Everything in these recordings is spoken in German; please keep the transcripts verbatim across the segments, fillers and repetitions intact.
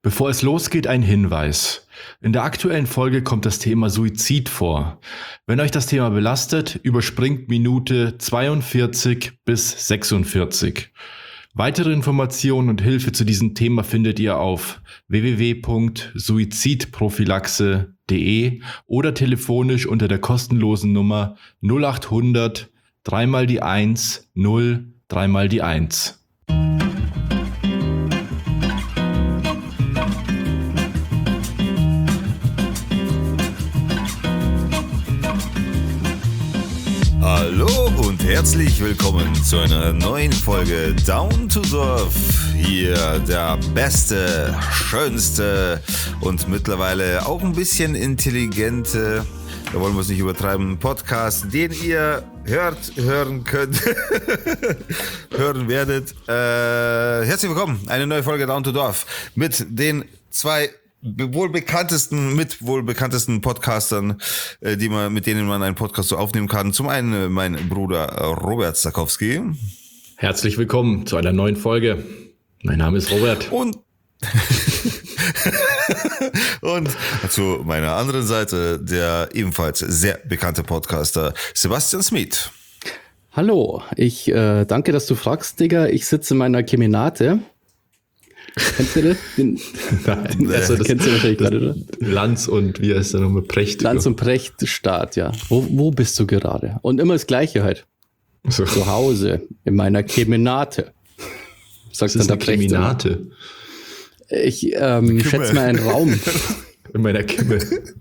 Bevor es losgeht, ein Hinweis. In der aktuellen Folge kommt das Thema Suizid vor. Wenn euch das Thema belastet, überspringt Minute zweiundvierzig bis sechsundvierzig. Weitere Informationen und Hilfe zu diesem Thema findet ihr auf w w w punkt suizidprophylaxe punkt de oder telefonisch unter der kostenlosen Nummer null acht hundert dreimal die eins null dreimal die eins. Hallo und herzlich willkommen zu einer neuen Folge Down to Dorf. Hier der beste, schönste und mittlerweile auch ein bisschen intelligente, da wollen wir es nicht übertreiben, Podcast, den ihr hört, hören könnt, hören werdet. Äh, herzlich willkommen, eine neue Folge Down to Dorf mit den zwei wohl bekanntesten, mit wohl bekanntesten Podcastern, äh, die man, mit denen man einen Podcast so aufnehmen kann. Zum einen äh, mein Bruder äh, Robert Sakowski. Herzlich willkommen zu einer neuen Folge. Mein Name ist Robert. Und und zu meiner anderen Seite der ebenfalls sehr bekannte Podcaster Sebastian Smith. Hallo, ich äh, danke, dass du fragst, Digga. Ich sitze in meiner Kemenate. Kennst du das? Den, Nein, also das kennst du wahrscheinlich gerade, oder? Lanz und wie heißt der nochmal? Precht. Lanz und Precht Staat, ja. Wo, wo bist du gerade? Und immer das Gleiche halt. So. Zu Hause, in meiner Kemenate. Sagt dann der Precht. Kemenate? Ich ähm, schätze mal einen Raum. In meiner Kimme.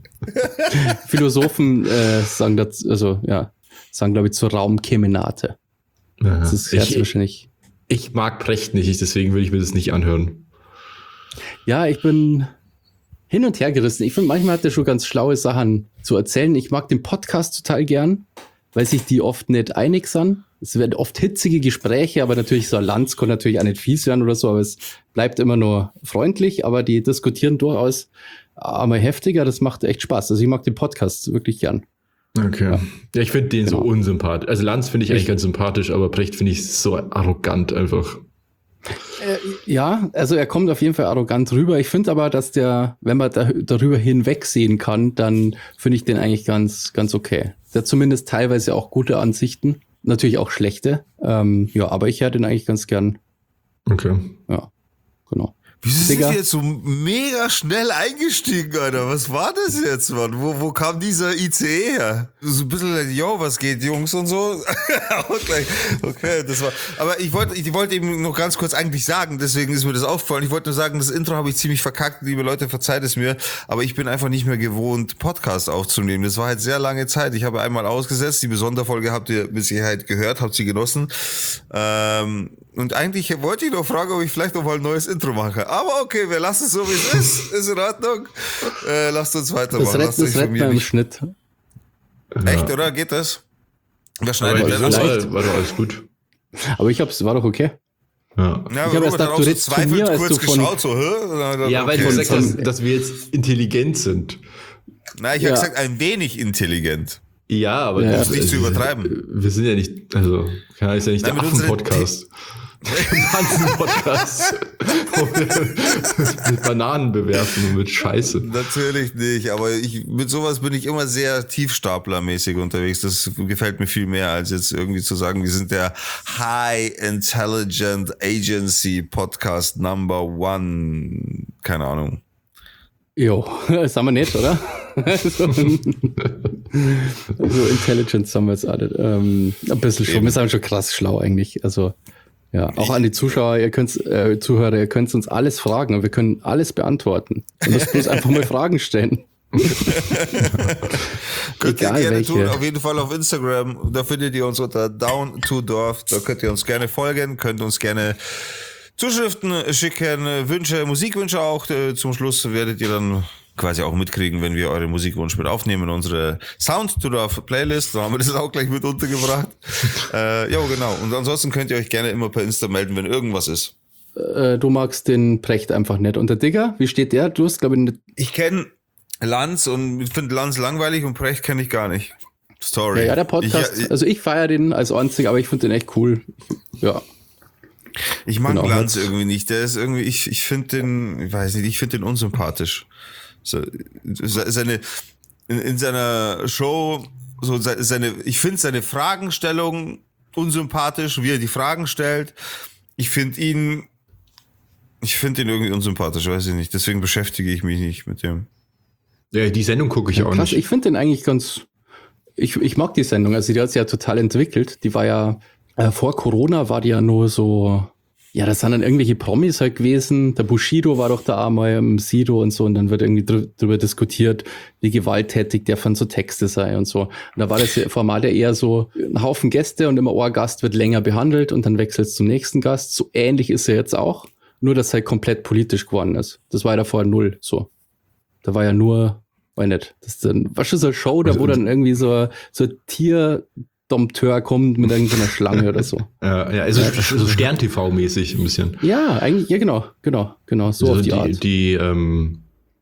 Philosophen äh, sagen das, also ja, sagen glaube ich zur Raumkemenate. Aha. Das ist ich, wahrscheinlich. Ich mag Precht nicht, deswegen will ich mir das nicht anhören. Ja, ich bin hin und her gerissen. Ich finde, manchmal hat er schon ganz schlaue Sachen zu erzählen. Ich mag den Podcast total gern, weil sich die oft nicht einig sind. Es werden oft hitzige Gespräche, aber natürlich so ein Lanz kann natürlich auch nicht fies werden oder so, aber es bleibt immer nur freundlich, aber die diskutieren durchaus einmal heftiger. Das macht echt Spaß. Also ich mag den Podcast wirklich gern. Okay. Ja, ja ich finde den genau. so unsympathisch. Also Lanz finde ich eigentlich ich, ganz sympathisch, aber Precht finde ich so arrogant einfach. Äh, ja, also er kommt auf jeden Fall arrogant rüber. Ich finde aber, dass der, wenn man da, darüber hinwegsehen kann, dann finde ich den eigentlich ganz, ganz okay. Der hat zumindest teilweise auch gute Ansichten, natürlich auch schlechte. Ähm, ja, aber ich höre den eigentlich ganz gern. Okay. Ja, genau. Wieso sind die jetzt so mega schnell eingestiegen, Alter? Was war das jetzt, Mann? Wo, wo kam dieser I C E her? So ein bisschen, yo, was geht, Jungs und so. Okay, das war, aber ich wollte, ich wollte eben noch ganz kurz eigentlich sagen, deswegen ist mir das aufgefallen. Ich wollte nur sagen, das Intro habe ich ziemlich verkackt, liebe Leute, verzeiht es mir, aber ich bin einfach nicht mehr gewohnt, Podcast aufzunehmen. Das war halt sehr lange Zeit. Ich habe einmal ausgesetzt, die Besonderfolge habt ihr mit Sicherheit gehört, habt sie genossen. Ähm, und eigentlich wollte ich noch fragen, ob ich vielleicht noch mal ein neues Intro mache. Aber okay, wir lassen es so, wie es ist. Ist in Ordnung. Äh, lasst uns weitermachen. Das rettet red man im Schnitt. Echt, oder? Geht das? Wer schneidet das? War, war doch alles gut. Aber ich hab's, war doch okay. Ja, ja ich habe erst gedacht, du redest von mir, als du von... Geschaut, so, hä? Ja, weil okay. du gesagt hast, dass wir jetzt intelligent sind. Na, ich habe ja. gesagt, ein wenig intelligent. Ja, aber ja. das ist nicht zu übertreiben. Wir sind ja nicht, also, ja, ist ja nicht Nein, der Affen-Podcast. Podcast mit Bananen bewerfen und mit Scheiße. Natürlich nicht, aber ich, mit sowas bin ich immer sehr tiefstaplermäßig unterwegs. Das gefällt mir viel mehr, als jetzt irgendwie zu sagen, wir sind der High Intelligent Agency Podcast Number One. Keine Ahnung. Jo, das haben wir nicht, oder? so, so Intelligence haben wir jetzt alle. Ähm, ein bisschen schon, wir sind schon krass schlau eigentlich. Also ja, auch an die Zuschauer, ihr könnt, äh, Zuhörer, ihr könnt uns alles fragen und wir können alles beantworten. Ihr müsst bloß einfach mal Fragen stellen. Könnt ihr gerne welche. tun, auf jeden Fall auf Instagram. Da findet ihr uns unter Down to Dorf. Da könnt ihr uns gerne folgen, könnt uns gerne Zuschriften schicken, Wünsche, Musikwünsche auch. Zum Schluss werdet ihr dann quasi auch mitkriegen, wenn wir eure Musikwunsch mit aufnehmen in unsere Sound to Dorf Playlist. Da haben wir das auch gleich mit untergebracht. äh, ja, genau. Und ansonsten könnt ihr euch gerne immer per Insta melden, wenn irgendwas ist. Äh, du magst den Precht einfach nicht. Und der Digger, wie steht der? Du hast, glaube ich, nicht. Ich kenne Lanz und ich finde Lanz langweilig und Precht kenne ich gar nicht. Story. Ja, ja der Podcast. Ich, ja, ich, also ich feiere den als einzig, aber ich finde den echt cool. Ja. Ich mag Genau, Lanz hat's- irgendwie nicht. Der ist irgendwie, ich, ich finde den, ich weiß nicht, ich finde den unsympathisch. So, se- seine, in, in seiner Show, so se- seine, ich finde seine Fragenstellung unsympathisch, wie er die Fragen stellt. Ich finde ihn, ich finde ihn irgendwie unsympathisch, weiß ich nicht. Deswegen beschäftige ich mich nicht mit dem. Ja, die Sendung gucke ich Ja, auch krass, nicht. ich finde den eigentlich ganz, ich, ich mag die Sendung, also die hat sich ja total entwickelt. Die war ja, äh, vor Corona war die ja nur so, ja, das sind dann irgendwelche Promis halt gewesen. Der Bushido war doch da einmal im Sido und so und dann wird irgendwie drü- drüber diskutiert, wie gewalttätig der von so Texte sei und so. Und da war das Format ja eher so, ein Haufen Gäste und immer ein Gast wird länger behandelt und dann wechselt es zum nächsten Gast. So ähnlich ist er jetzt auch, nur dass er halt komplett politisch geworden ist. Das war ja davor null, so. Da war ja nur, weiß nicht, das ist dann, was ist so eine Show, da wo dann irgendwie so, so ein Tierdompteur kommt mit irgendeiner Schlange oder so. Ja, ja, also so Stern-T V-mäßig ein bisschen. Ja, eigentlich, ja genau, genau, genau, so Also auf die, die, Art. die ähm,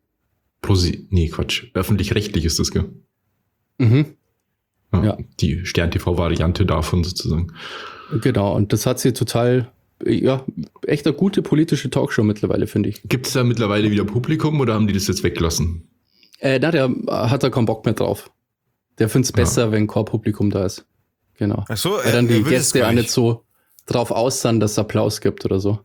Prosi nee, Quatsch, öffentlich-rechtlich ist das, gell? Mhm, Ja, Ja. Die Stern-T V-Variante davon sozusagen. genau, und das hat sie total, ja, echt eine gute politische Talkshow mittlerweile, finde ich. Gibt es da mittlerweile wieder Publikum oder haben die das jetzt weggelassen? Äh, na, der hat da keinen Bock mehr drauf. Der findet es besser, wenn kein Publikum da ist. Genau. Ach so, Weil dann die will es Gäste gar auch nicht so drauf aus sind, dass es Applaus gibt oder so.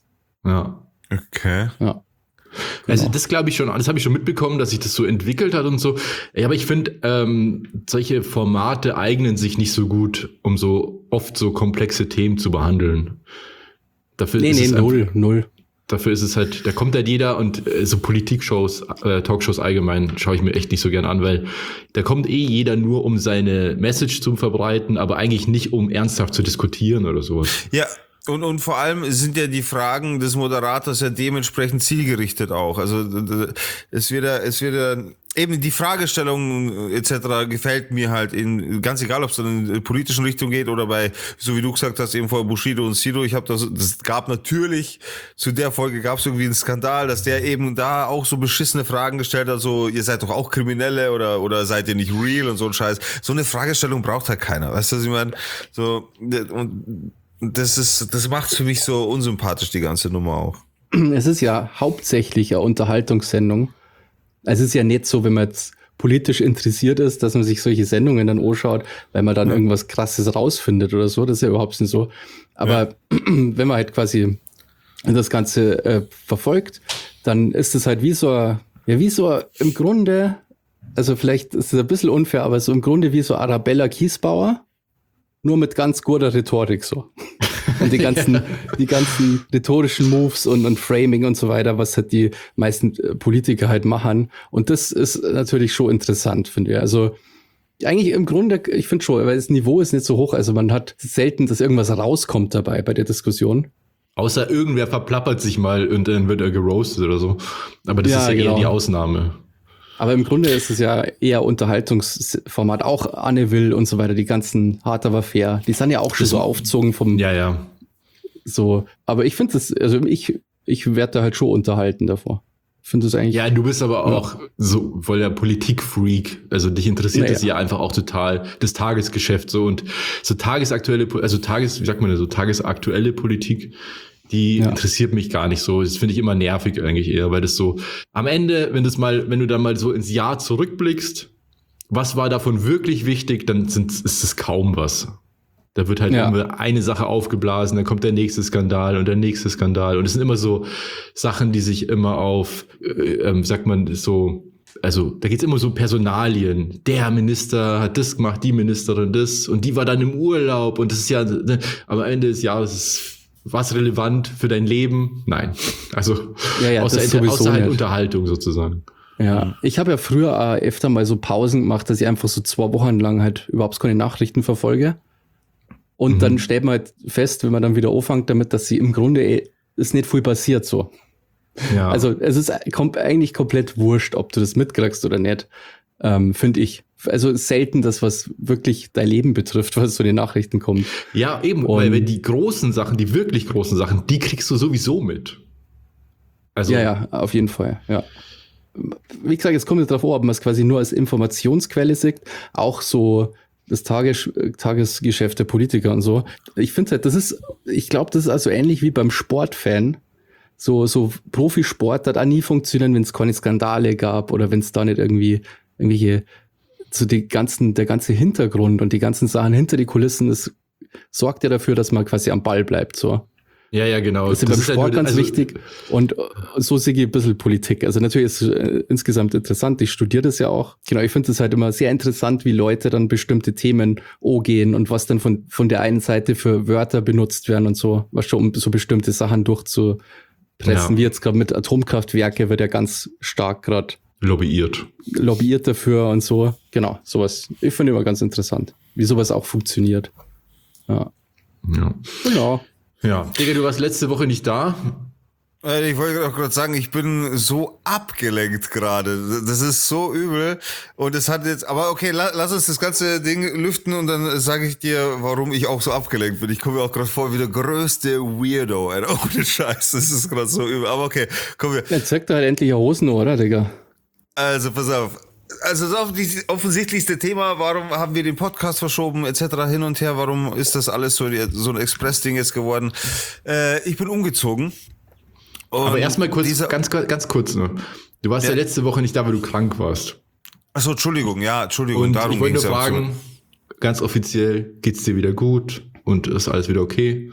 Ja. Okay. Ja. Also Genau. das glaube ich schon, das habe ich schon mitbekommen, dass sich das so entwickelt hat und so. Ja, aber ich finde, ähm, solche Formate eignen sich nicht so gut, um so oft so komplexe Themen zu behandeln. Dafür Nee, ist nee, es null, einfach, null. dafür ist es halt, da kommt halt jeder und äh, so Politikshows, äh, Talkshows allgemein schaue ich mir echt nicht so gern an, weil da kommt eh jeder nur, um seine Message zu verbreiten, aber eigentlich nicht, um ernsthaft zu diskutieren oder sowas. Ja, und, und vor allem sind ja die Fragen des Moderators ja dementsprechend zielgerichtet auch. Also d- d- es wird ja, es wird ja, eben die Fragestellung et cetera gefällt mir halt in, ganz egal, ob es dann in der politischen Richtung geht oder bei, so wie du gesagt hast, eben vor Bushido und Sido. Ich habe das, das gab natürlich, zu der Folge gab es irgendwie einen Skandal, dass der eben da auch so beschissene Fragen gestellt hat, so, ihr seid doch auch Kriminelle oder, oder seid ihr nicht real und so ein Scheiß. So eine Fragestellung braucht halt keiner. Weißt du, was ich meine? So, und, das ist, das macht's für mich so unsympathisch, die ganze Nummer auch. Es ist ja hauptsächlich eine Unterhaltungssendung. Also es ist ja nicht so, wenn man jetzt politisch interessiert ist, dass man sich solche Sendungen dann anschaut, weil man dann Ja. irgendwas Krasses rausfindet oder so. Das ist ja überhaupt nicht so. Aber wenn man halt quasi das Ganze äh, verfolgt, dann ist es halt wie so, ein- ja wie so ein- im Grunde, also vielleicht ist es ein bisschen unfair, aber so im Grunde wie so Arabella Kiesbauer, nur mit ganz guter Rhetorik so. Und die ganzen, die ganzen rhetorischen Moves und, und Framing und so weiter, was halt die meisten äh, Politiker halt machen. Und das ist natürlich schon interessant, finde ich. Also eigentlich im Grunde, ich finde schon, weil das Niveau ist nicht so hoch. Also man hat selten, dass irgendwas rauskommt dabei bei der Diskussion. Außer irgendwer verplappert sich mal und dann wird er geroastet oder so. Aber das Ja, ist ja genau. eher die Ausnahme. Aber im Grunde ist es ja eher Unterhaltungsformat. Auch Anne Will und so weiter, die ganzen Hart aber fair, die sind ja auch schon so aufgezogen vom Ja, ja. so. Aber ich finde das, also ich, ich werde da halt schon unterhalten davor. Ich finde das eigentlich. Ja, du bist aber auch so voll der Politikfreak. Also dich interessiert Naja. das ja einfach auch total, das Tagesgeschäft so und so tagesaktuelle, Po- also Tages, wie sagt man das so, tagesaktuelle Politik, die Ja. interessiert mich gar nicht so. Das finde ich immer nervig eigentlich eher, weil das so am Ende, wenn das mal, wenn du dann mal so ins Jahr zurückblickst, was war davon wirklich wichtig, dann sind, ist es kaum was. Da wird halt Ja. immer eine Sache aufgeblasen, dann kommt der nächste Skandal und der nächste Skandal. Und es sind immer so Sachen, die sich immer auf, äh, ähm, sagt man so, also da geht's immer so um Personalien. Der Minister hat das gemacht, die Ministerin das und die war dann im Urlaub und das ist ja, ne, am Ende des Jahres ist was relevant für dein Leben? Nein. Also Ja, ja, außer, das sowieso außer halt nicht. Unterhaltung sozusagen. Ja, ich habe ja früher äh, öfter mal so Pausen gemacht, dass ich einfach so zwei Wochen lang halt überhaupt keine Nachrichten verfolge. Und Mhm. dann stellt man halt fest, wenn man dann wieder anfängt damit, dass sie im Grunde eh, ist nicht viel passiert so. Ja. Also es ist kom eigentlich komplett wurscht, ob du das mitkriegst oder nicht, ähm, finde ich. Also es ist selten das, was wirklich dein Leben betrifft, was zu den Nachrichten kommt. Ja, eben, Und- weil wenn die großen Sachen, die wirklich großen Sachen, die kriegst du sowieso mit. Also, Ja, ja, auf jeden Fall, ja. Wie gesagt, jetzt kommt es darauf an, ob man es quasi nur als Informationsquelle sieht. Auch so das Tages, Tagesgeschäft der Politiker und so. Ich finde halt, das ist, ich glaube, das ist also ähnlich wie beim Sportfan. So, so Profisport hat auch nie funktionieren, wenn es keine Skandale gab oder wenn es da nicht irgendwie irgendwelche, so die ganzen, der ganze Hintergrund und die ganzen Sachen hinter die Kulissen, das sorgt ja dafür, dass man quasi am Ball bleibt, so. Ja, ja, genau. Das ist beim Sport halt, ganz also, wichtig. Und so sehe ich ein bisschen Politik. Also natürlich ist es äh, insgesamt interessant. Ich studiere das ja auch. Genau, ich finde es halt immer sehr interessant, wie Leute dann bestimmte Themen angehen und was dann von, von der einen Seite für Wörter benutzt werden und so, was schon um so bestimmte Sachen durchzupressen. Ja. Wie jetzt gerade mit Atomkraftwerke wird ja ganz stark gerade lobbyiert. Lobbyiert dafür und so. Genau, sowas. Ich finde immer ganz interessant, wie sowas auch funktioniert. Ja. Ja. Genau. Ja. Digga, du warst letzte Woche nicht da. Ich wollte auch gerade sagen, ich bin so abgelenkt gerade. Das ist so übel. Und es hat jetzt, aber okay, la, lass uns das ganze Ding lüften und dann sage ich dir, warum ich auch so abgelenkt bin. Ich komme mir auch gerade vor wie der größte Weirdo. Alter. Ohne Scheiß, das ist gerade so übel. Aber okay, komm wir. Jetzt zeig doch halt endlich eine Hosen, oder, Digga? Also, pass auf. Also das offensichtlichste Thema, warum haben wir den Podcast verschoben, et cetera hin und her, warum ist das alles so, so ein Express-Ding jetzt geworden? Äh, ich bin umgezogen. Aber erstmal kurz, dieser, ganz, ganz kurz nur. Du warst ja. ja letzte Woche nicht da, weil du krank warst. Achso, Entschuldigung, ja, Entschuldigung. Und darum ich wollte nur fragen, ja ganz offiziell, geht's dir wieder gut und ist alles wieder okay?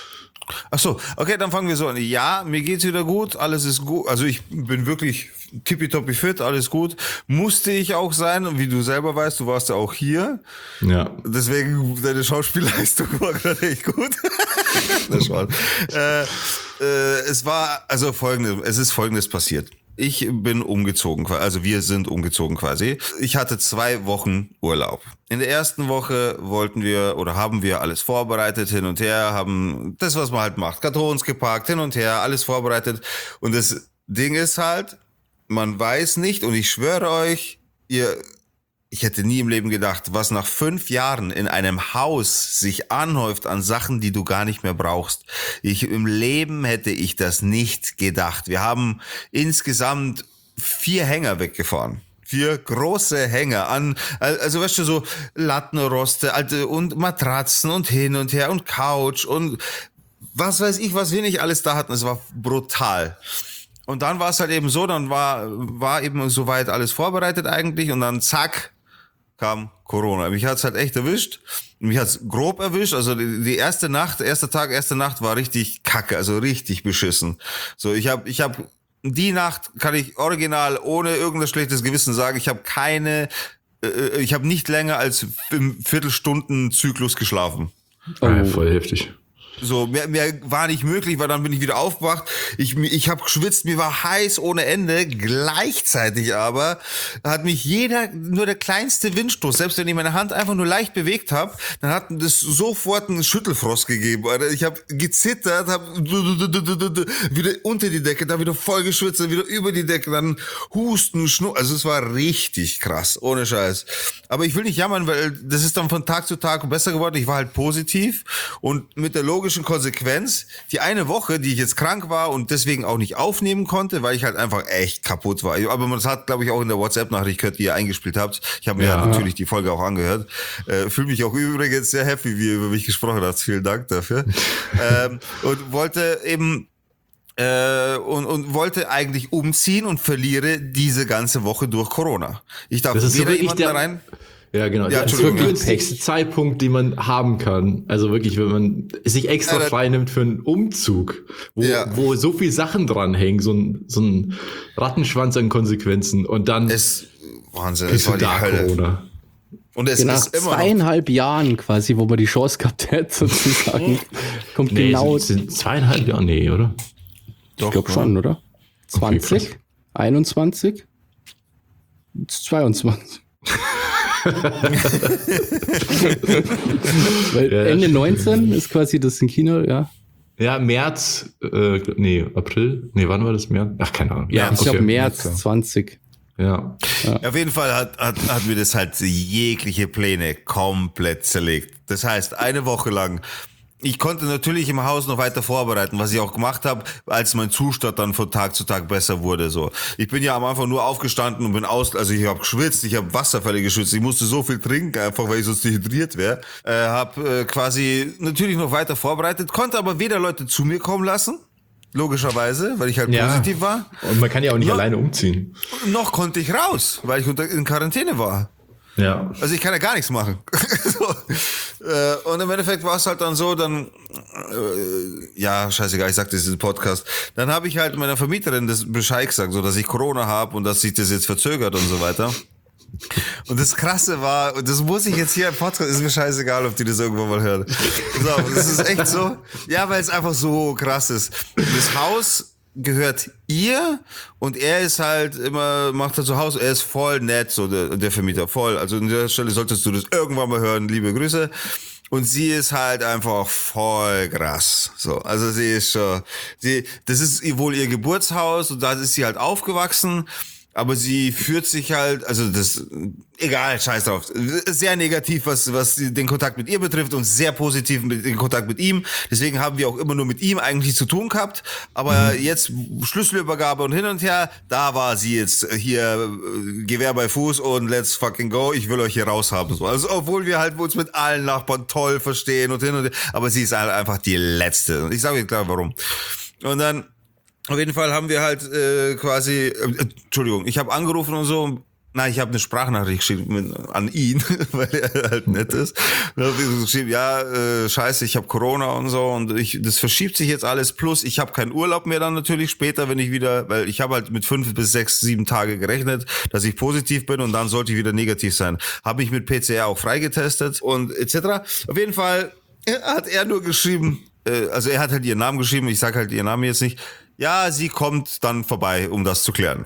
Ach so, okay, dann fangen wir so an. Ja, mir geht's wieder gut, alles ist gut. Also ich bin wirklich tippitoppi fit, alles gut. Musste ich auch sein, und wie du selber weißt, du warst ja auch hier. Ja. Deswegen, deine Schauspielleistung war gerade echt gut. Das war, äh, äh, es war, also folgendes, es ist folgendes passiert. Ich bin umgezogen, also wir sind umgezogen quasi. Ich hatte zwei Wochen Urlaub. In der ersten Woche wollten wir oder haben wir alles vorbereitet, hin und her, haben das, was man halt macht, Kartons gepackt, hin und her, alles vorbereitet. Und das Ding ist halt, man weiß nicht, und ich schwöre euch, ihr, ich hätte nie im Leben gedacht, was nach fünf Jahren in einem Haus sich anhäuft an Sachen, die du gar nicht mehr brauchst. Ich, im Leben hätte ich das nicht gedacht. Wir haben insgesamt vier Hänger weggefahren. Vier große Hänger an, also weißt du, so Lattenroste, alte und Matratzen und hin und her und Couch und was weiß ich, was wir nicht alles da hatten. Es war brutal. Und dann war es halt eben so, dann war, war eben soweit alles vorbereitet eigentlich und dann zack, kam Corona. Mich hat's halt echt erwischt. Mich hat's grob erwischt. Also die, die erste Nacht, erster Tag, erste Nacht war richtig kacke, also richtig beschissen. So, ich habe, ich habe die Nacht kann ich original ohne irgendein schlechtes Gewissen sagen, ich habe keine, äh, ich habe nicht länger als im Viertelstunden-Zyklus geschlafen. Oh. Ja, voll heftig. So, mehr, mehr war nicht möglich, weil dann bin ich wieder aufgewacht. Ich, ich habe geschwitzt, mir war heiß ohne Ende. Gleichzeitig aber hat mich jeder, nur der kleinste Windstoß, selbst wenn ich meine Hand einfach nur leicht bewegt habe, dann hat das sofort einen Schüttelfrost gegeben. Alter. Ich habe gezittert, habe wieder unter die Decke, dann wieder voll geschwitzt, dann wieder über die Decke, dann Husten, Schnupfen. Also es war richtig krass, ohne Scheiß. Aber ich will nicht jammern, weil das ist dann von Tag zu Tag besser geworden. Ich war halt positiv und mit der logischen Konsequenz, die eine Woche, die ich jetzt krank war und deswegen auch nicht aufnehmen konnte, weil ich halt einfach echt kaputt war. Aber das hat, glaube ich, auch in der WhatsApp-Nachricht gehört, die ihr eingespielt habt. Ich habe mir ja. ja natürlich die Folge auch angehört. Äh, fühle mich auch übrigens sehr happy, wie ihr über mich gesprochen habt. Vielen Dank dafür. ähm, und wollte eben Äh, und, und wollte eigentlich umziehen und verliere diese ganze Woche durch Corona. Ich darf das wieder so jemanden der, da rein. Ja, genau. Ja, das ist wirklich der günstigste Zeitpunkt, den man haben kann. Also wirklich, wenn man sich extra ja, frei nimmt für einen Umzug, wo, ja. wo so viel Sachen dranhängen, so ein, so ein Rattenschwanz an Konsequenzen und dann ist Wahnsinn, es war die Hölle. Corona. Und es genau, ist immer zweieinhalb noch Jahren quasi, wo man die Chance gehabt hätte, sozusagen. Kommt nee, genau. Sind, sind zweieinhalb Jahre? Nee, oder? Ich glaube schon, oder? zwanzig, okay, einundzwanzig, zweiundzwanzig. Weil ja, Ende neunzehn ist quasi das in Kino, ja. Ja, März, äh, nee, April, nee, wann war das? März? Ach, keine Ahnung. Ja, ich okay. glaube März ja. zwanzig. Ja. ja. Auf jeden Fall hat, hat, hat mir das halt jegliche Pläne komplett zerlegt. Das heißt, eine Woche lang ich konnte natürlich im Haus noch weiter vorbereiten, was ich auch gemacht habe, als mein Zustand dann von Tag zu Tag besser wurde. So, ich bin ja am Anfang nur aufgestanden und bin aus, also ich habe geschwitzt, ich habe Wasserfälle geschwitzt, ich musste so viel trinken, einfach weil ich sonst dehydriert wäre. Äh, habe äh, quasi natürlich noch weiter vorbereitet, konnte aber weder Leute zu mir kommen lassen, logischerweise, weil ich halt Ja. positiv war. Und man kann ja auch nicht Ja. alleine umziehen. Noch konnte ich raus, weil ich unter, in Quarantäne war. Ja. Also ich kann ja gar nichts machen. so. äh, und im Endeffekt war es halt dann so, dann, äh, ja, scheißegal, ich sag das im Podcast. Dann habe ich halt meiner Vermieterin das Bescheid gesagt, so dass ich Corona habe und dass sich das jetzt verzögert und so weiter. Und das Krasse war, und das muss ich jetzt hier im Podcast, ist mir scheißegal, ob die das irgendwann mal hören. So, das ist echt so, ja, weil es einfach so krass ist. Das Haus gehört ihr und er ist halt immer, macht er zu Hause, er ist voll nett, so der, der Vermieter, voll. Also an der Stelle solltest du das irgendwann mal hören, liebe Grüße. Und sie ist halt einfach voll krass. So, also sie ist schon, sie, das ist wohl ihr Geburtshaus und da ist sie halt aufgewachsen. Aber sie führt sich halt, also das, egal, scheiß drauf. Sehr negativ, was, was den Kontakt mit ihr betrifft und sehr positiv mit den Kontakt mit ihm. Deswegen haben wir auch immer nur mit ihm eigentlich zu tun gehabt. Aber mhm. jetzt Schlüsselübergabe und hin und her, da war sie jetzt hier Gewehr bei Fuß und let's fucking go. Ich will euch hier raushaben. So. Also obwohl wir halt uns mit allen Nachbarn toll verstehen und hin und her. Aber sie ist halt einfach die Letzte. Und ich sage euch klar, warum. Und dann auf jeden Fall haben wir halt äh, quasi, äh, Entschuldigung, ich habe angerufen und so, nein, ich habe eine Sprachnachricht geschrieben an ihn, weil er halt nett ist. Und dann hab ich geschrieben, ja, äh, scheiße, ich habe Corona und so und ich, das verschiebt sich jetzt alles. Plus, ich habe keinen Urlaub mehr dann natürlich später, wenn ich wieder, weil ich habe halt mit fünf bis sechs, sieben Tage gerechnet, dass ich positiv bin und dann sollte ich wieder negativ sein. Habe mich mit P C R auch freigetestet und et cetera. Auf jeden Fall hat er nur geschrieben, äh, also er hat halt ihren Namen geschrieben, ich sage halt ihren Namen jetzt nicht. Ja, sie kommt dann vorbei, um das zu klären.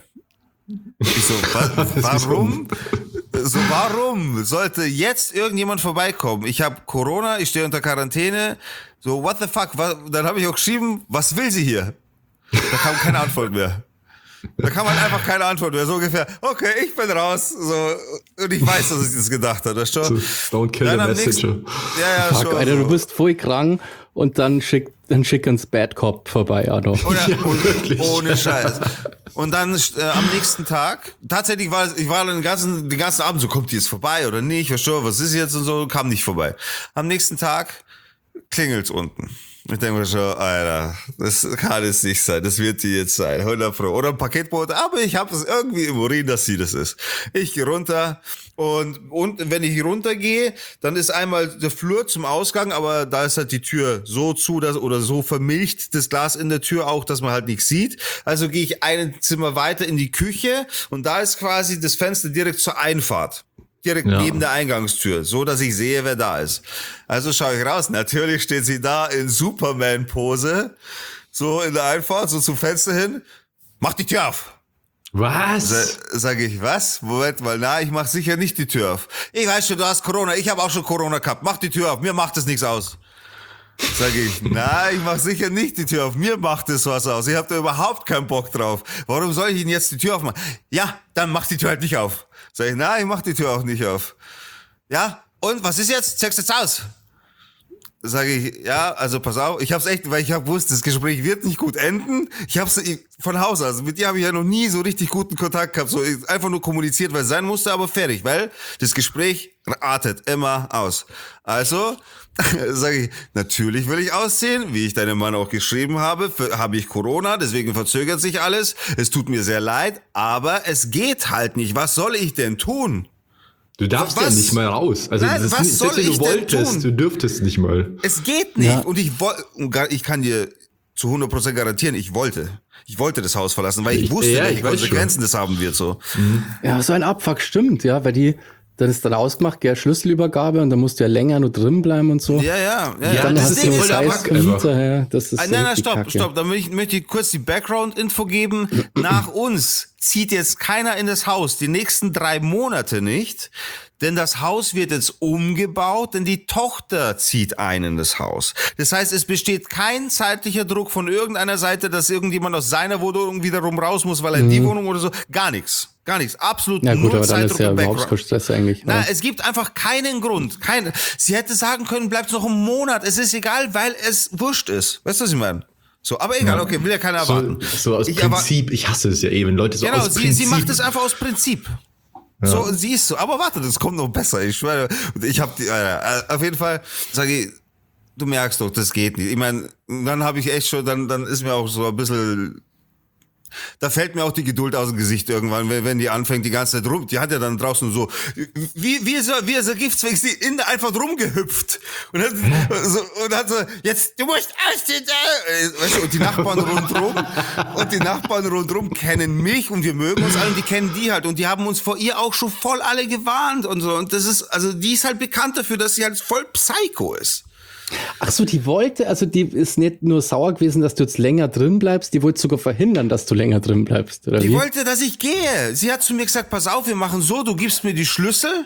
Ich so, wa- warum? So, warum sollte jetzt irgendjemand vorbeikommen? Ich habe Corona, ich stehe unter Quarantäne. So, what the fuck? Was, dann habe ich auch geschrieben, was will sie hier? Da kam keine Antwort mehr. Da kam halt einfach keine Antwort mehr. So ungefähr, okay, ich bin raus. So, und ich weiß, dass ich das gedacht habe. Das schon. Don't kill the messenger. Ja, ja, Fuck, schon. Alter, so. du bist voll krank und dann schickt dann schick uns Bad Cop vorbei, Alter. Oder, Ja, und, wirklich. ohne Scheiß. Und dann äh, am nächsten Tag, tatsächlich war es, ich war den ganzen, den ganzen Abend so, kommt die jetzt vorbei oder nicht? Verstehe, was ist jetzt und so, kam nicht vorbei. Am nächsten Tag klingelt's unten. Ich denke mir schon, Alter, das kann es nicht sein, das wird die jetzt sein, hundert Pro. Oder ein Paketbote, aber ich habe es irgendwie im Urin, dass sie das ist. Ich gehe runter und, und wenn ich runtergehe, dann ist einmal der Flur zum Ausgang, aber da ist halt die Tür so zu, dass, oder so vermilcht das Glas in der Tür auch, dass man halt nichts sieht. Also gehe ich ein Zimmer weiter in die Küche und da ist quasi das Fenster direkt zur Einfahrt. Direkt Ja. neben der Eingangstür, so dass ich sehe, wer da ist. Also schaue ich raus. Natürlich steht sie da in Superman-Pose, so in der Einfahrt, so zum Fenster hin. Mach die Tür auf. Was? Sa- Sag ich, was? Moment mal, na, ich mach sicher nicht die Tür auf. Ich weiß schon, du hast Corona, ich habe auch schon Corona gehabt. Mach die Tür auf, mir macht das nichts aus. Sag ich, na, ich mach sicher nicht die Tür auf. Mir macht das was aus. Ich hab da überhaupt keinen Bock drauf. Warum soll ich Ihnen jetzt die Tür aufmachen? Ja, dann mach die Tür halt nicht auf. Sag ich, na, ich mach die Tür auch nicht auf. Ja, und was ist jetzt? Checkst jetzt aus. Sag ich, ja, also pass auf, ich hab's echt, weil ich hab gewusst, das Gespräch wird nicht gut enden. Ich hab's ich, von Haus aus, mit dir habe ich ja noch nie so richtig guten Kontakt gehabt, so ich, einfach nur kommuniziert, weil es sein musste, aber fertig, weil das Gespräch artet immer aus. Also sage ich, natürlich will ich ausziehen, wie ich deinem Mann auch geschrieben habe, habe ich Corona, deswegen verzögert sich alles. Es tut mir sehr leid, aber es geht halt nicht. Was soll ich denn tun? Du darfst Was? ja nicht mal raus. Also Nein, das was ist, soll selbst wenn ich du denn wolltest, tun? du dürftest nicht mal. Es geht nicht. Ja. Und ich wollte, ich kann dir zu hundert Prozent garantieren, ich wollte. Ich wollte das Haus verlassen, weil ich, Ich- wusste, ja, welche ich weiß Konsequenzen das haben wird, so. Ja, so ein Abfuck stimmt, ja, weil die, dann ist dann ausgemacht, gell, Schlüsselübergabe und dann musst du ja länger nur drin bleiben und so. Ja, ja, ja. Ja, Dann das hast ist du ja einen voll der scheiß Abfuck einfach. Hinterher, das ist Ah, so nein, nein, richtig stopp, kacke. stopp. Da möchte ich, möchte ich kurz die Background-Info geben. Nach uns zieht jetzt keiner in das Haus, die nächsten drei Monate nicht. Denn das Haus wird jetzt umgebaut, denn die Tochter zieht ein in das Haus. Das heißt, es besteht kein zeitlicher Druck von irgendeiner Seite, dass irgendjemand aus seiner Wohnung wiederum raus muss, weil er in die Wohnung oder so. Gar nichts. Gar nichts. Absolut Ja gut, null aber dann ist Zeitdruck ja im überhaupt Background. kein Stress eigentlich. Na, Ja. es gibt einfach keinen Grund. Kein, sie hätte sagen können, bleibt noch einen Monat. Es ist egal, weil es wurscht ist. Weißt du, was ich meine? So, aber egal, Ja. okay, will ja keiner erwarten. So, so aus ich Prinzip, ich hasse es ja eh, wenn Leute so Genau, aus sie, Prinzip... sie macht es einfach aus Prinzip. Ja. So, sie ist so. Aber warte, das kommt noch besser. Ich schwöre, ich habe die, äh, auf jeden Fall, sage ich, du merkst doch, das geht nicht. Ich meine, dann habe ich echt schon, dann, dann ist mir auch so ein bisschen, da fällt mir auch die Geduld aus dem Gesicht irgendwann, wenn, wenn die anfängt, die ganze Zeit rum, die hat ja dann draußen so, wie, wie so, wie so Giftzwecks, die in der einfach rumgehüpft. Und hat, so, und hat so, jetzt, du musst ausziehen, äh, weißt du, und die Nachbarn rundrum, und die Nachbarn rundrum kennen mich und wir mögen uns alle und die kennen die halt und die haben uns vor ihr auch schon voll alle gewarnt und so. Und das ist, also die ist halt bekannt dafür, dass sie halt voll Psycho ist. Ach so, die wollte, also die ist nicht nur sauer gewesen, dass du jetzt länger drin bleibst, die wollte sogar verhindern, dass du länger drin bleibst, oder Die wie? wollte, dass ich gehe. Sie hat zu mir gesagt, pass auf, wir machen so, du gibst mir die Schlüssel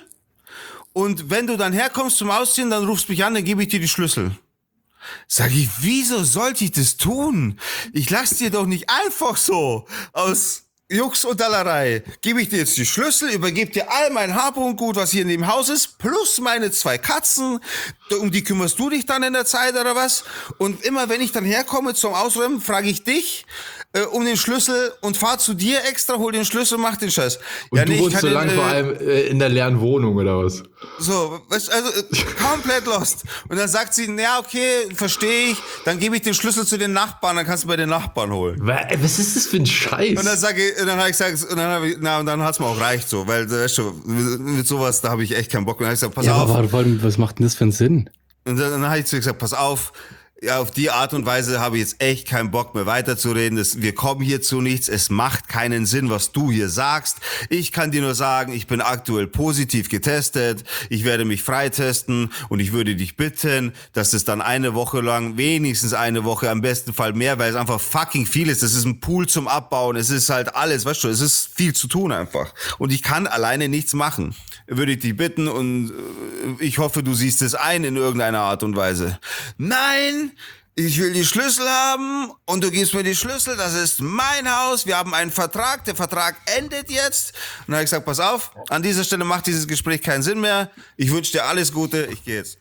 und wenn du dann herkommst zum Ausziehen, dann rufst du mich an, dann gebe ich dir die Schlüssel. Sag ich, wieso sollte ich das tun? Ich lass dir doch nicht einfach so aus Jux und Dallerei. Gebe ich dir jetzt die Schlüssel, übergebe dir all mein Hab und Gut, was hier in dem Haus ist, plus meine zwei Katzen. Um die kümmerst du dich dann in der Zeit oder was? Und immer wenn ich dann herkomme zum Ausräumen, frage ich dich äh, um den Schlüssel und fahr zu dir extra, hol den Schlüssel, mach den Scheiß. Und ja, du nee, ich wohnst kann so den, lange äh, vor allem äh, in der leeren Wohnung, oder was? So, weißt, also äh, komplett lost. Und dann sagt sie, ja, okay, verstehe ich, dann gebe ich den Schlüssel zu den Nachbarn, dann kannst du bei den Nachbarn holen. Was ist das für ein Scheiß? Und dann sage ich, und dann habe ich gesagt, und dann habe ich, na, und dann hat's mir auch reicht so, weil, weißt du, mit sowas, da habe ich echt keinen Bock. Und dann habe ich gesagt, pass Ja, auf. aber warum, was macht denn das für einen Sinn? Und dann, dann habe ich zu ihr gesagt, pass auf, ja, auf die Art und Weise habe ich jetzt echt keinen Bock mehr weiterzureden. Das, wir kommen hier zu nichts. Es macht keinen Sinn, was du hier sagst. Ich kann dir nur sagen, ich bin aktuell positiv getestet. Ich werde mich freitesten und ich würde dich bitten, dass es dann eine Woche lang, wenigstens eine Woche, am besten Fall mehr, weil es einfach fucking viel ist. Das ist ein Pool zum Abbauen. Es ist halt alles, weißt du, es ist viel zu tun einfach. Und ich kann alleine nichts machen. Würde ich dich bitten und ich hoffe, du siehst es ein in irgendeiner Art und Weise. Nein! Ich will die Schlüssel haben und du gibst mir die Schlüssel, das ist mein Haus, wir haben einen Vertrag, der Vertrag endet jetzt. Und dann habe ich gesagt, pass auf, an dieser Stelle macht dieses Gespräch keinen Sinn mehr. Ich wünsche dir alles Gute, ich gehe jetzt.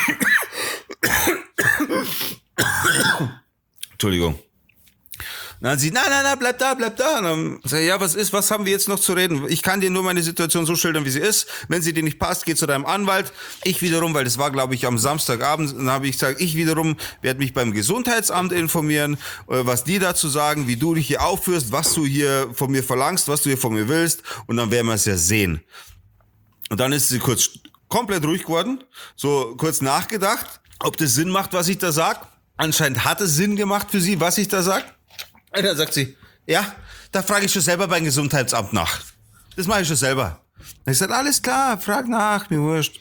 Entschuldigung. Und dann sie, nein, nein, nein, bleib da, bleib da. Und dann sag ich, ja, was ist, was haben wir jetzt noch zu reden? Ich kann dir nur meine Situation so schildern, wie sie ist. Wenn sie dir nicht passt, geh zu deinem Anwalt. Ich wiederum, weil das war, glaube ich, am Samstagabend, dann habe ich gesagt, ich wiederum werde mich beim Gesundheitsamt informieren, was die dazu sagen, wie du dich hier aufführst, was du hier von mir verlangst, was du hier von mir willst. Und dann werden wir es ja sehen. Und dann ist sie kurz komplett ruhig geworden, so kurz nachgedacht, ob das Sinn macht, was ich da sag. Anscheinend hat es Sinn gemacht für sie, was ich da sag. Und dann sagt sie, ja, da frage ich schon selber beim Gesundheitsamt nach. Das mache ich schon selber. Und ich sage, alles klar, frag nach, mir wurscht.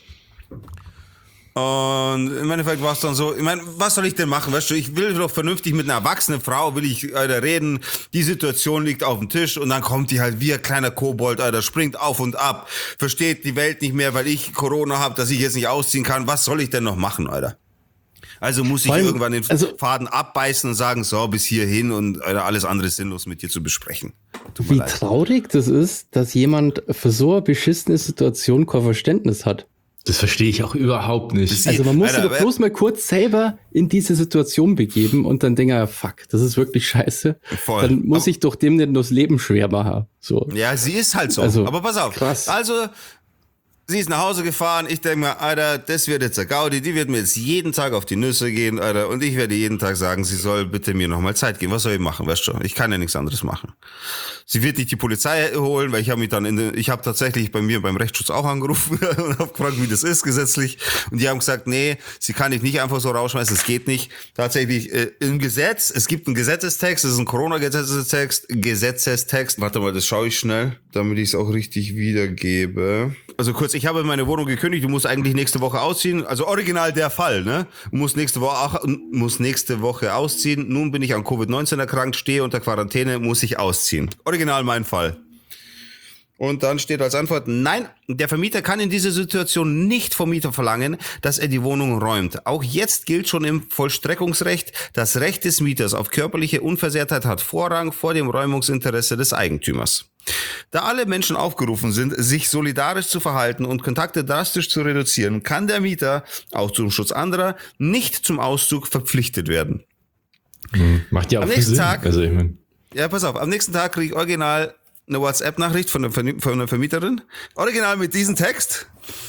Und im Endeffekt war es dann so, ich meine, was soll ich denn machen, weißt du, ich will doch vernünftig mit einer erwachsenen Frau, will ich, Alter, reden, die Situation liegt auf dem Tisch und dann kommt die halt wie ein kleiner Kobold, Alter, springt auf und ab, versteht die Welt nicht mehr, weil ich Corona habe, dass ich jetzt nicht ausziehen kann, was soll ich denn noch machen, Alter? Also muss ich allem, irgendwann den also, Faden abbeißen und sagen, so, bis hierhin und Alter, alles andere ist sinnlos mit dir zu besprechen. Tut mir Wie leid. traurig das ist, dass jemand für so eine beschissene Situation kein Verständnis hat. Das verstehe ich auch überhaupt nicht. Das- Also man muss sich Alter, doch wer- bloß mal kurz selber in diese Situation begeben und dann denke ich, ja, fuck, das ist wirklich scheiße. Voll. Dann muss Aber- ich doch dem nicht nur das Leben schwer machen. So. Ja, sie ist halt so. Also, Aber pass auf. krass. Also, sie ist nach Hause gefahren. Ich denke mir, Alter, das wird jetzt der Gaudi. Die wird mir jetzt jeden Tag auf die Nüsse gehen, Alter. Und ich werde jeden Tag sagen, sie soll bitte mir nochmal Zeit geben. Was soll ich machen, weißt du? Ich kann ja nichts anderes machen. Sie wird nicht die Polizei holen, weil ich habe mich dann in den, ich habe tatsächlich bei mir beim Rechtsschutz auch angerufen und habe gefragt, wie das ist gesetzlich. Und die haben gesagt, nee, sie kann dich nicht einfach so rausschmeißen, es geht nicht. Tatsächlich äh, im Gesetz, es gibt einen Gesetzestext, das ist ein Corona-Gesetzestext, Gesetzestext. Warte mal, das schaue ich schnell, damit ich es auch richtig wiedergebe. Also kurz, ich habe meine Wohnung gekündigt, du musst eigentlich nächste Woche ausziehen. Also original der Fall, ne? Du musst nächste Woche auch, musst nächste Woche ausziehen. Nun bin ich an Covid neunzehn erkrankt, stehe unter Quarantäne, muss ich ausziehen. Original mein Fall. Und dann steht als Antwort, nein, der Vermieter kann in dieser Situation nicht vom Mieter verlangen, dass er die Wohnung räumt. Auch jetzt gilt schon im Vollstreckungsrecht, das Recht des Mieters auf körperliche Unversehrtheit hat Vorrang vor dem Räumungsinteresse des Eigentümers. Da alle Menschen aufgerufen sind, sich solidarisch zu verhalten und Kontakte drastisch zu reduzieren, kann der Mieter, auch zum Schutz anderer, nicht zum Auszug verpflichtet werden. Hm, macht ja auch Am viel nächsten Sinn. Tag- Also, ich mein, Ja, pass auf, am nächsten Tag kriege ich original eine WhatsApp-Nachricht von der, Vermi- von der Vermieterin. Original mit diesem Text,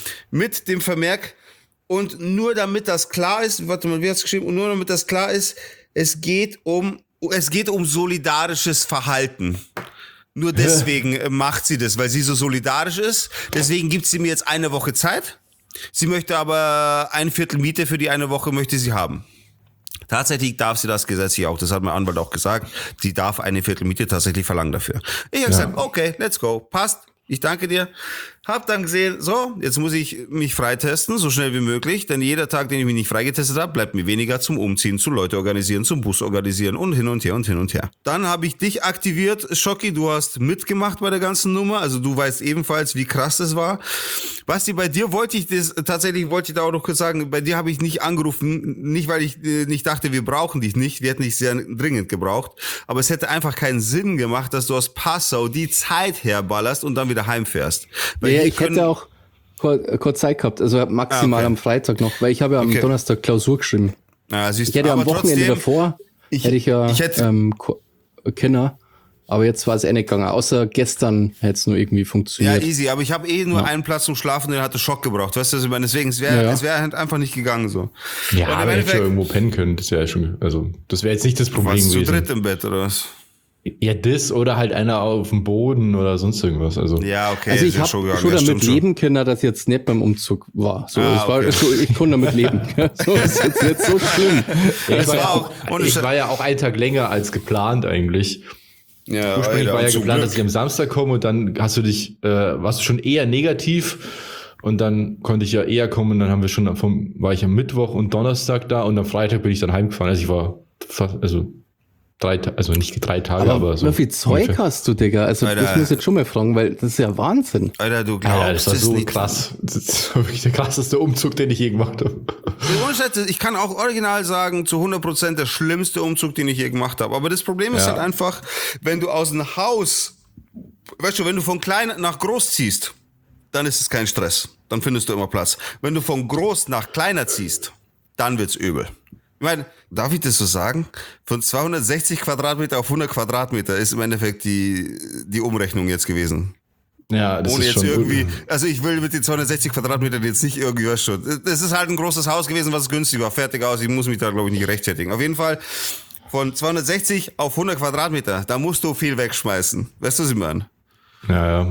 mit dem Vermerk, und nur damit das klar ist, warte mal, wie hat's geschrieben? Und nur damit das klar ist, es geht um, es geht um solidarisches Verhalten. Nur deswegen äh, macht sie das, weil sie so solidarisch ist. Deswegen gibt sie mir jetzt eine Woche Zeit. Sie möchte aber ein Viertel Miete für die eine Woche möchte sie haben. Tatsächlich darf sie das gesetzlich auch. Das hat mein Anwalt auch gesagt. Sie darf eine Viertel Miete tatsächlich verlangen dafür. Ich habe gesagt, okay, let's go. Passt. Ich danke dir. Hab dann gesehen, so, jetzt muss ich mich freitesten, so schnell wie möglich, denn jeder Tag, den ich mich nicht freigetestet habe, bleibt mir weniger zum Umziehen, zu Leute organisieren, zum Bus organisieren und hin und her und hin und her. Dann habe ich dich aktiviert, Schocki, du hast mitgemacht bei der ganzen Nummer, also du weißt ebenfalls, wie krass das war. Basti, bei dir wollte ich das, tatsächlich wollte ich da auch noch kurz sagen, bei dir habe ich nicht angerufen, nicht weil ich äh, nicht dachte, wir brauchen dich nicht, wir hätten dich sehr dringend gebraucht, aber es hätte einfach keinen Sinn gemacht, dass du aus Passau die Zeit herballerst und dann wieder heimfährst. Weil Ja, hier ich können- hätte auch kur- kurz Zeit gehabt, also maximal Ah, okay. am Freitag noch, weil ich habe ja am Okay. Donnerstag Klausur geschrieben. Ja, siehst Ich du, hätte ja am aber Wochenende trotzdem, davor, ich- hätte ich ja ich hätte- ähm, Ko- Kinder, aber jetzt war es eh nicht gegangen, außer gestern hätte es nur irgendwie Ja, funktioniert. easy, aber ich habe eh nur einen Platz zum Schlafen, der hatte Schock gebraucht. Weißt du, was ich meine? Deswegen, es wäre Ja, ja. es wäre halt einfach nicht gegangen so. ja, Und im aber hätte Endeffekt- schon irgendwo pennen können. Das wäre schon, also, das wäre jetzt nicht das Problem Warst du zu gewesen. dritt im Bett, oder was? Ja, das oder halt einer auf dem Boden oder sonst irgendwas. Also, Ja, okay. Also ist ich ja habe schon, gegangen, ja, damit stimmt schon. leben können, dass jetzt nicht beim Umzug war. So, Ah, es war okay. so, ich konnte damit leben. So ist jetzt nicht so schlimm. ja, ich, Das war ja war auch, auch- ohne ich Scheiß- war ja auch einen Tag länger als geplant eigentlich. Ja, Ursprünglich Alter, war ja und zum geplant, Glück. dass ich am Samstag komme und dann hast du dich, äh, warst du schon eher negativ und dann konnte ich ja eher kommen und dann haben wir schon vom, war ich am Mittwoch und Donnerstag da und am Freitag bin ich dann heimgefahren. Also ich war fast, also drei, Ta- also nicht drei Tage, aber, Aber so. wie viel Zeug ungefähr. hast du, Digga? Also Alter. das muss ich jetzt schon mal fragen, weil das ist ja Wahnsinn. Alter, du glaubst Ja, das war es so nicht. krass. Das ist wirklich der krasseste Umzug, den ich je gemacht habe. Ohne Scheiß, ich kann auch original sagen, zu hundert Prozent der schlimmste Umzug, den ich je gemacht habe. Aber das Problem ist Ja. halt einfach, wenn du aus dem Haus, weißt du, wenn du von klein nach groß ziehst, dann ist es kein Stress. Dann findest du immer Platz. Wenn du von groß nach kleiner ziehst, dann wird's übel. Ich meine, darf ich das so sagen? Von zweihundertsechzig Quadratmeter auf hundert Quadratmeter ist im Endeffekt die, die Umrechnung jetzt gewesen. Ja, das Ohne ist jetzt schon irgendwie, also ich will mit den zweihundertsechzig Quadratmetern jetzt nicht irgendwie was schon. Das ist halt ein großes Haus gewesen, was günstig war, fertig aus. Ich muss mich da, glaube ich, nicht rechtfertigen. Auf jeden Fall von zweihundertsechzig auf hundert Quadratmeter, da musst du viel wegschmeißen. Weißt du, was ich meine? Ja, ja.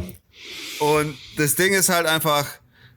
Und das Ding ist halt einfach,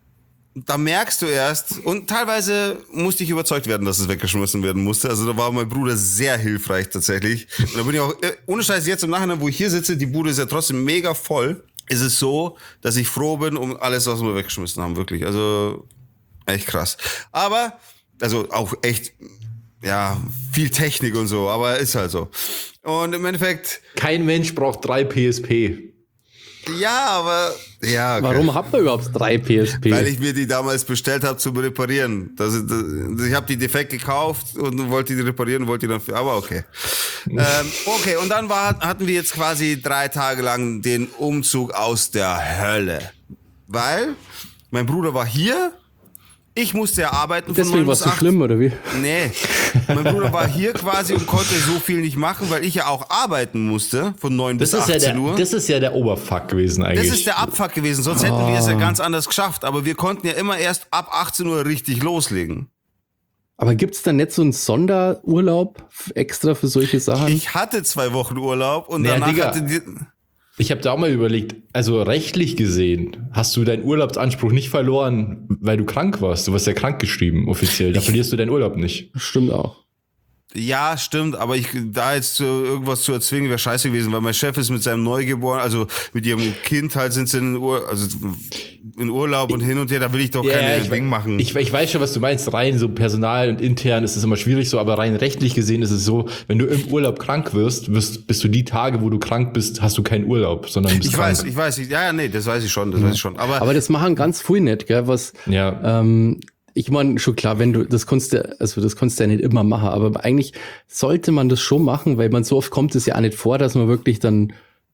da merkst du erst, und teilweise musste ich überzeugt werden, dass es weggeschmissen werden musste. Also da war mein Bruder sehr hilfreich tatsächlich. Und da bin ich auch, äh, ohne Scheiß, jetzt im Nachhinein, wo ich hier sitze, die Bude ist ja trotzdem mega voll, ist es so, dass ich froh bin um alles, was wir weggeschmissen haben, wirklich. Also echt krass. Aber, also auch echt, ja, viel Technik und so, aber ist halt so. Und im Endeffekt, Kein Mensch braucht drei P S P. ja, aber, ja, okay. Warum habt ihr überhaupt drei P S P? Weil ich mir die damals bestellt habe zum Reparieren. Das, das, ich habe die defekt gekauft und wollte die reparieren, wollte die dann für, aber okay. ähm, okay, und dann war, hatten wir jetzt quasi drei Tage lang den Umzug aus der Hölle. Weil mein Bruder war hier, ich musste ja arbeiten von Deswegen neun war bis es so acht. schlimm, oder wie? Nee, mein Bruder war hier quasi und konnte so viel nicht machen, weil ich ja auch arbeiten musste von neun Das bis ist, ja achtzehn der, Uhr. das ist ja der Oberfuck gewesen eigentlich. Das ist der Abfuck gewesen, sonst hätten wir es ja ganz anders geschafft. Aber wir konnten ja immer erst ab achtzehn Uhr richtig loslegen. Aber gibt's da nicht so einen Sonderurlaub f- extra für solche Sachen? Ich hatte zwei Wochen Urlaub und Ja, danach Digga. hatte die... Ich habe da auch mal überlegt, also rechtlich gesehen hast du deinen Urlaubsanspruch nicht verloren, weil du krank warst. Du warst ja krank geschrieben offiziell. Da verlierst du deinen Urlaub nicht. Stimmt auch. Ja, stimmt, aber ich da jetzt zu, irgendwas zu erzwingen, wäre scheiße gewesen, weil mein Chef ist mit seinem Neugeborenen, also mit ihrem Kind halt sind sie in, Ur, also in Urlaub und hin und her, da will ich doch keine ich, Ding machen. Ich, ich weiß schon, was du meinst. Rein so personal und intern ist es immer schwierig so, aber rein rechtlich gesehen ist es so, wenn du im Urlaub krank wirst, wirst bist du die Tage, wo du krank bist, hast du keinen Urlaub, sondern bist ich krank. weiß, ich weiß, ich, ja, ja, nee, das weiß ich schon, das weiß ich schon. Aber, Aber das machen ganz viel nicht, gell? Was, Ja. ähm, ich meine, schon klar, wenn du, das kannst du, also das kannst du ja nicht immer machen, aber eigentlich sollte man das schon machen, weil man so oft kommt es ja auch nicht vor, dass man wirklich dann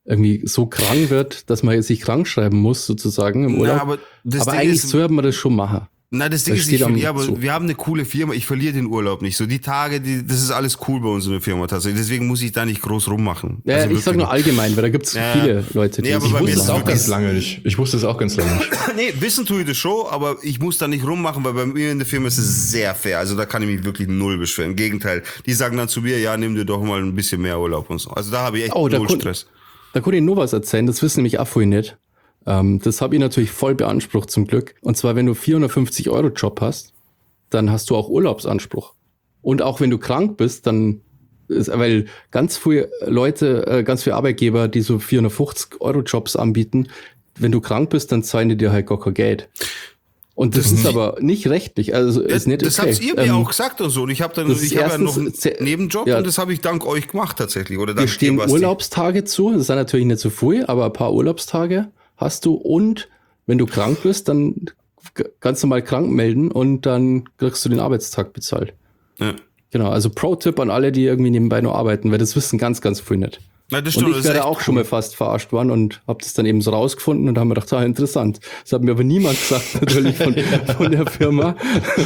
irgendwie so krank wird, dass man jetzt sich krank schreiben muss, sozusagen im Urlaub. Na, aber das aber Ding eigentlich ist, sollte man das schon machen. Na, das Ding Das ist, steht ich, am ja, aber Zug. wir haben eine coole Firma, ich verliere den Urlaub nicht. So die Tage, die, das ist alles cool bei uns in der Firma tatsächlich. Deswegen muss ich da nicht groß rummachen. Ja, Also ich sag wirklich nur allgemein, weil da gibt es Ja. viele Leute, die Nee, aber das bei Ich mir wusste ist es es auch wirklich- ganz lange nicht. Ich wusste es auch ganz lange nicht. Nee, wissen tue ich das schon, aber ich muss da nicht rummachen, weil bei mir in der Firma ist es sehr fair. Also da kann ich mich wirklich null beschweren. Im Gegenteil, die sagen dann zu mir, ja, nimm dir doch mal ein bisschen mehr Urlaub und so. Also da habe ich echt Oh, da null kun- Stress. Da konnte ich nur was erzählen, das wissen nämlich auch vorhin nicht. Ähm, das habe ich natürlich voll beansprucht zum Glück. Und zwar, wenn du vierhundertfünfzig Euro Job hast, dann hast du auch Urlaubsanspruch. Und auch wenn du krank bist, dann ist, weil ganz viele Leute, äh, ganz viele Arbeitgeber, die so vierhundertfünfzig Euro Jobs anbieten, wenn du krank bist, dann zahlen die dir halt gar kein Geld. Und das Das ist ist- aber nicht rechtlich, also Das, ist nicht das okay. habt ihr mir Ähm, auch gesagt und so. Und ich habe dann, das ist ich habe ja noch einen erstens sehr- Nebenjob ja. und das habe ich dank euch gemacht tatsächlich. Oder Dir dank stehen dir, Basti. Urlaubstage zu, das sind natürlich nicht so viel, aber ein paar Urlaubstage hast du und wenn du krank bist, dann g- ganz normal krank melden und dann kriegst du den Arbeitstag bezahlt. Ja. Genau, also Pro-Tipp an alle, die irgendwie nebenbei noch arbeiten, weil das wissen ganz, ganz viel nicht. Na, das Und stimmt, ich das ist wäre echt auch schon cool. mal fast verarscht worden und habe das dann eben so rausgefunden und haben mir gedacht, ah, interessant. Das hat mir aber niemand gesagt, natürlich von, von der Firma.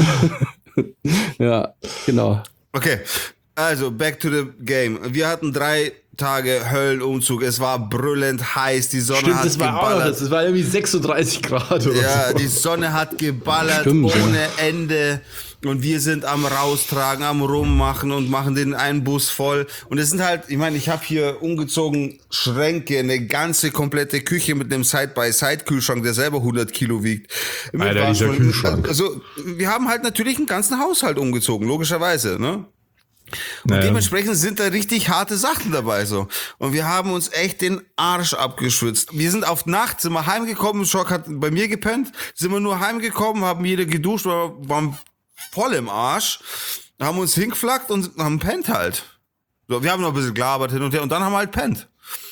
Ja, genau. Okay, also back to the game. Wir hatten drei Tage Höllenumzug. Es war brüllend heiß, die Sonne hat geballert. Das war irgendwie sechsunddreißig Grad oder Ja, die Sonne hat geballert Stimmt, ja. ohne Ende. Und wir sind am raustragen, am rummachen und machen den einen Bus voll. Und es sind halt, ich meine, ich habe hier umgezogen Schränke, eine ganze komplette Küche mit einem Side-by-Side-Kühlschrank, der selber hundert Kilo wiegt. Mit Alter, dieser Waschmaschine. Kühlschrank. Also, wir haben halt natürlich einen ganzen Haushalt umgezogen, logischerweise, ne? Und Naja. dementsprechend sind da richtig harte Sachen dabei, so. Und wir haben uns echt den Arsch abgeschwitzt. Wir sind auf Nacht, sind wir heimgekommen, Schock hat bei mir gepennt, sind wir nur heimgekommen, haben jeder geduscht, war- waren voll im Arsch, haben uns hingeflackt und haben pennt halt. So, wir haben noch ein bisschen gelabert hin und her und dann haben wir halt pennt.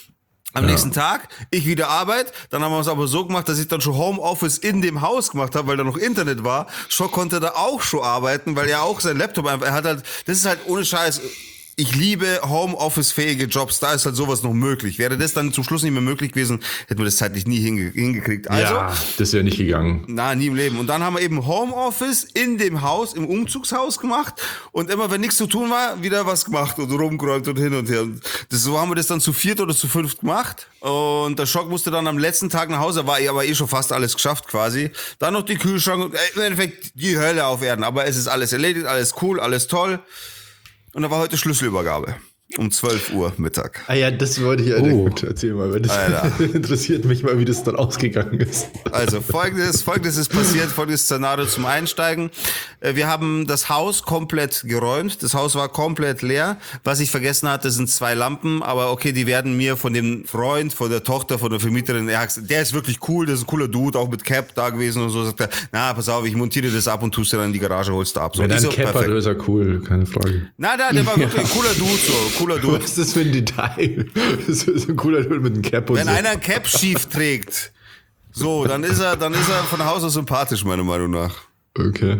Am Ja. nächsten Tag, ich wieder Arbeit, dann haben wir es aber so gemacht, dass ich dann schon Homeoffice in dem Haus gemacht habe, weil da noch Internet war. Schock konnte da auch schon arbeiten, weil er auch sein Laptop einfach, er hat halt, das ist halt ohne Scheiß, ich liebe Homeoffice-fähige Jobs, da ist halt sowas noch möglich. Wäre das dann zum Schluss nicht mehr möglich gewesen, hätten wir das zeitlich nie hinge hingekriegt. Also, ja, das wäre nicht gegangen. na, nie im Leben. Und dann haben wir eben Homeoffice in dem Haus, im Umzugshaus gemacht. Und immer, wenn nichts zu tun war, wieder was gemacht und rumgeräumt und hin und her. Und das, so haben wir das dann zu viert oder zu fünft gemacht. Und der Schock musste dann am letzten Tag nach Hause, war eh, aber eh schon fast alles geschafft quasi. Dann noch die Kühlschrank und äh, im Endeffekt die Hölle auf Erden. Aber es ist alles erledigt, alles cool, alles toll. Und da war heute Schlüsselübergabe. Um zwölf Uhr Mittag. Ah ja, das wollte ich Alter, Oh. gut erzählen mal, weil das Alter. interessiert mich mal, wie das dann ausgegangen ist. Also folgendes, folgendes ist passiert, folgendes Szenario zum Einsteigen. Äh, Wir haben das Haus komplett geräumt, das Haus war komplett leer. Was ich vergessen hatte, sind zwei Lampen, aber okay, die werden mir von dem Freund, von der Tochter, von der Vermieterin, er hat gesagt, der ist wirklich cool, das ist ein cooler Dude, auch mit Cap da gewesen und so, sagt er, na, pass auf, ich montiere das ab und tust dir dann in die Garage, holst du ab. So, Wenn ich er so, einen Cap hat, ist er cool, keine Frage. Na, da, der war wirklich ein cooler Dude, so, cooler Dude. Was ist das für ein Detail? Das ist ein cooler Dude mit einem Cap und Wenn so. einer ein Cap schief trägt, so, dann ist er, dann ist er von Haus aus sympathisch, meiner Meinung nach. Okay.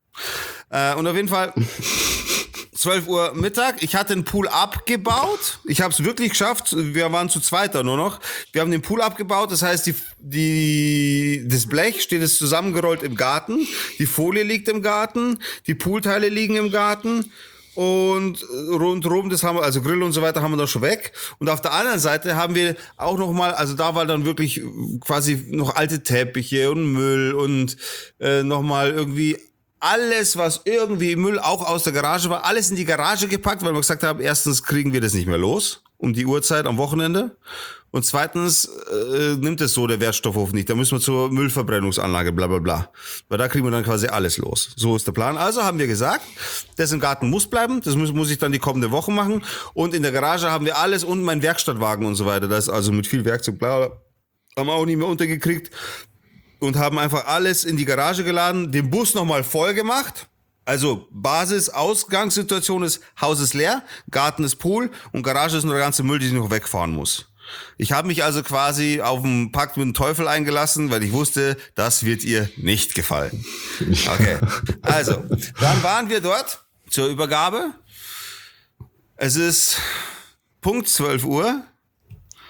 Äh, und auf jeden Fall zwölf Uhr Mittag. Ich hatte den Pool abgebaut. Ich habe es wirklich geschafft. Wir waren zu zweiter nur noch. Wir haben den Pool abgebaut. Das heißt, die, die, das Blech steht jetzt zusammengerollt im Garten. Die Folie liegt im Garten. Die Poolteile liegen im Garten. Und rundherum, das haben wir, also Grill und so weiter haben wir da schon weg. Und auf der anderen Seite haben wir auch noch mal, also da war dann wirklich quasi noch alte Teppiche und Müll und äh, noch mal irgendwie alles, was irgendwie Müll auch aus der Garage war, alles in die Garage gepackt, weil wir gesagt haben, erstens kriegen wir das nicht mehr los um die Uhrzeit am Wochenende. Und zweitens äh, nimmt es so der Wertstoffhof nicht. Da müssen wir zur Müllverbrennungsanlage, bla bla bla. Weil da kriegen wir dann quasi alles los. So ist der Plan. Also haben wir gesagt, das im Garten muss bleiben. Das muss, muss ich dann die kommende Woche machen. Und in der Garage haben wir alles und mein Werkstattwagen und so weiter. Das ist also mit viel Werkzeug, bla bla. Haben wir auch nicht mehr untergekriegt. Und haben einfach alles in die Garage geladen. Den Bus nochmal voll gemacht. Also Basis, Ausgangssituation ist, Haus ist leer, Garten ist Pool und Garage ist nur der ganze Müll, den ich noch wegfahren muss. Ich habe mich also quasi auf einen Pakt mit dem Teufel eingelassen, weil ich wusste, das wird ihr nicht gefallen. Okay, also, dann waren wir dort zur Übergabe. Es ist Punkt zwölf Uhr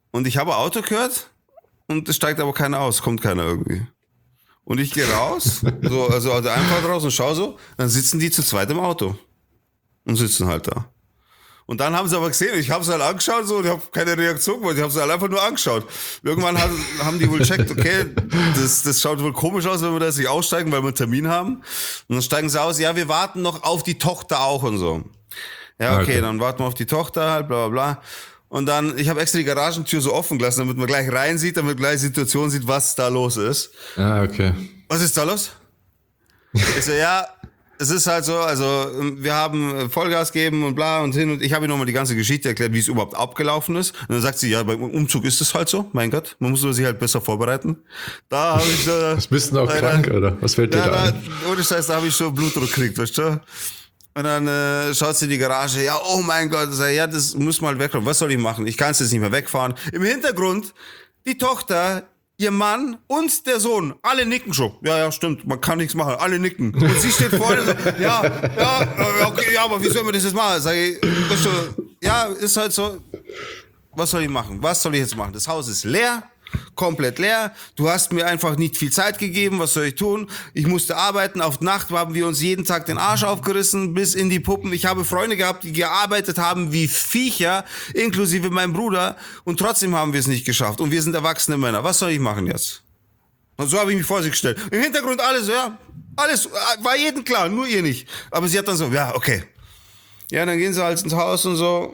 Und ich habe Auto gehört und es steigt aber keiner aus, kommt keiner irgendwie. Und ich gehe raus, so, also aus der Einfahrt raus und schau so, dann sitzen die zu zweit im Auto. Und sitzen halt da. Und dann haben sie aber gesehen, ich habe es halt angeschaut so, und ich habe keine Reaktion gemacht, ich habe es halt einfach nur angeschaut. Irgendwann hat, haben die wohl checkt, okay, das, das schaut wohl komisch aus, wenn wir da jetzt nicht aussteigen, weil wir einen Termin haben. Und dann steigen sie aus, ja, wir warten noch auf die Tochter auch und so. Ja, okay, okay. Dann warten wir auf die Tochter halt, bla bla bla. Und dann, ich habe extra die Garagentür so offen gelassen, damit man gleich rein sieht, damit man gleich die Situation sieht, was da los ist. Ah, okay. Was ist da los? Ich so, ja, es ist halt so, also wir haben Vollgas geben und bla und hin und ich habe ihr nochmal die ganze Geschichte erklärt, wie es überhaupt abgelaufen ist. Und dann sagt sie, ja, beim Umzug ist es halt so, mein Gott, man muss sich halt besser vorbereiten. Da habe ich so... Was bist du denn auch äh, krank, oder? Was fällt dir ja, da ein? Ohne Scheiß, da habe ich schon Blutdruck gekriegt, weißt du? Und dann äh, schaut sie in die Garage, ja, oh mein Gott, sag, ja, das muss mal wegkommen. Was soll ich machen? Ich kann es jetzt nicht mehr wegfahren. Im Hintergrund, die Tochter... Ihr Mann und der Sohn, alle nicken schon. Ja, ja, stimmt, man kann nichts machen, alle nicken. Und sie steht vorne und sagt, ja, ja, okay, ja, aber wie soll man das jetzt machen? Sag ich, ja, ist halt so, was soll ich machen? Was soll ich jetzt machen? Das Haus ist leer, komplett leer. Du hast mir einfach nicht viel Zeit gegeben, was soll ich tun? Ich musste arbeiten, auf Nacht haben wir uns jeden Tag den Arsch aufgerissen, bis in die Puppen. Ich habe Freunde gehabt, die gearbeitet haben wie Viecher, inklusive meinem Bruder, und trotzdem haben wir es nicht geschafft. Und wir sind erwachsene Männer. Was soll ich machen jetzt? Und so habe ich mich vor sie gestellt. Im Hintergrund alles, ja, alles, war jedem klar, nur ihr nicht. Aber sie hat dann so, ja, okay. Ja, dann gehen sie halt ins Haus und so.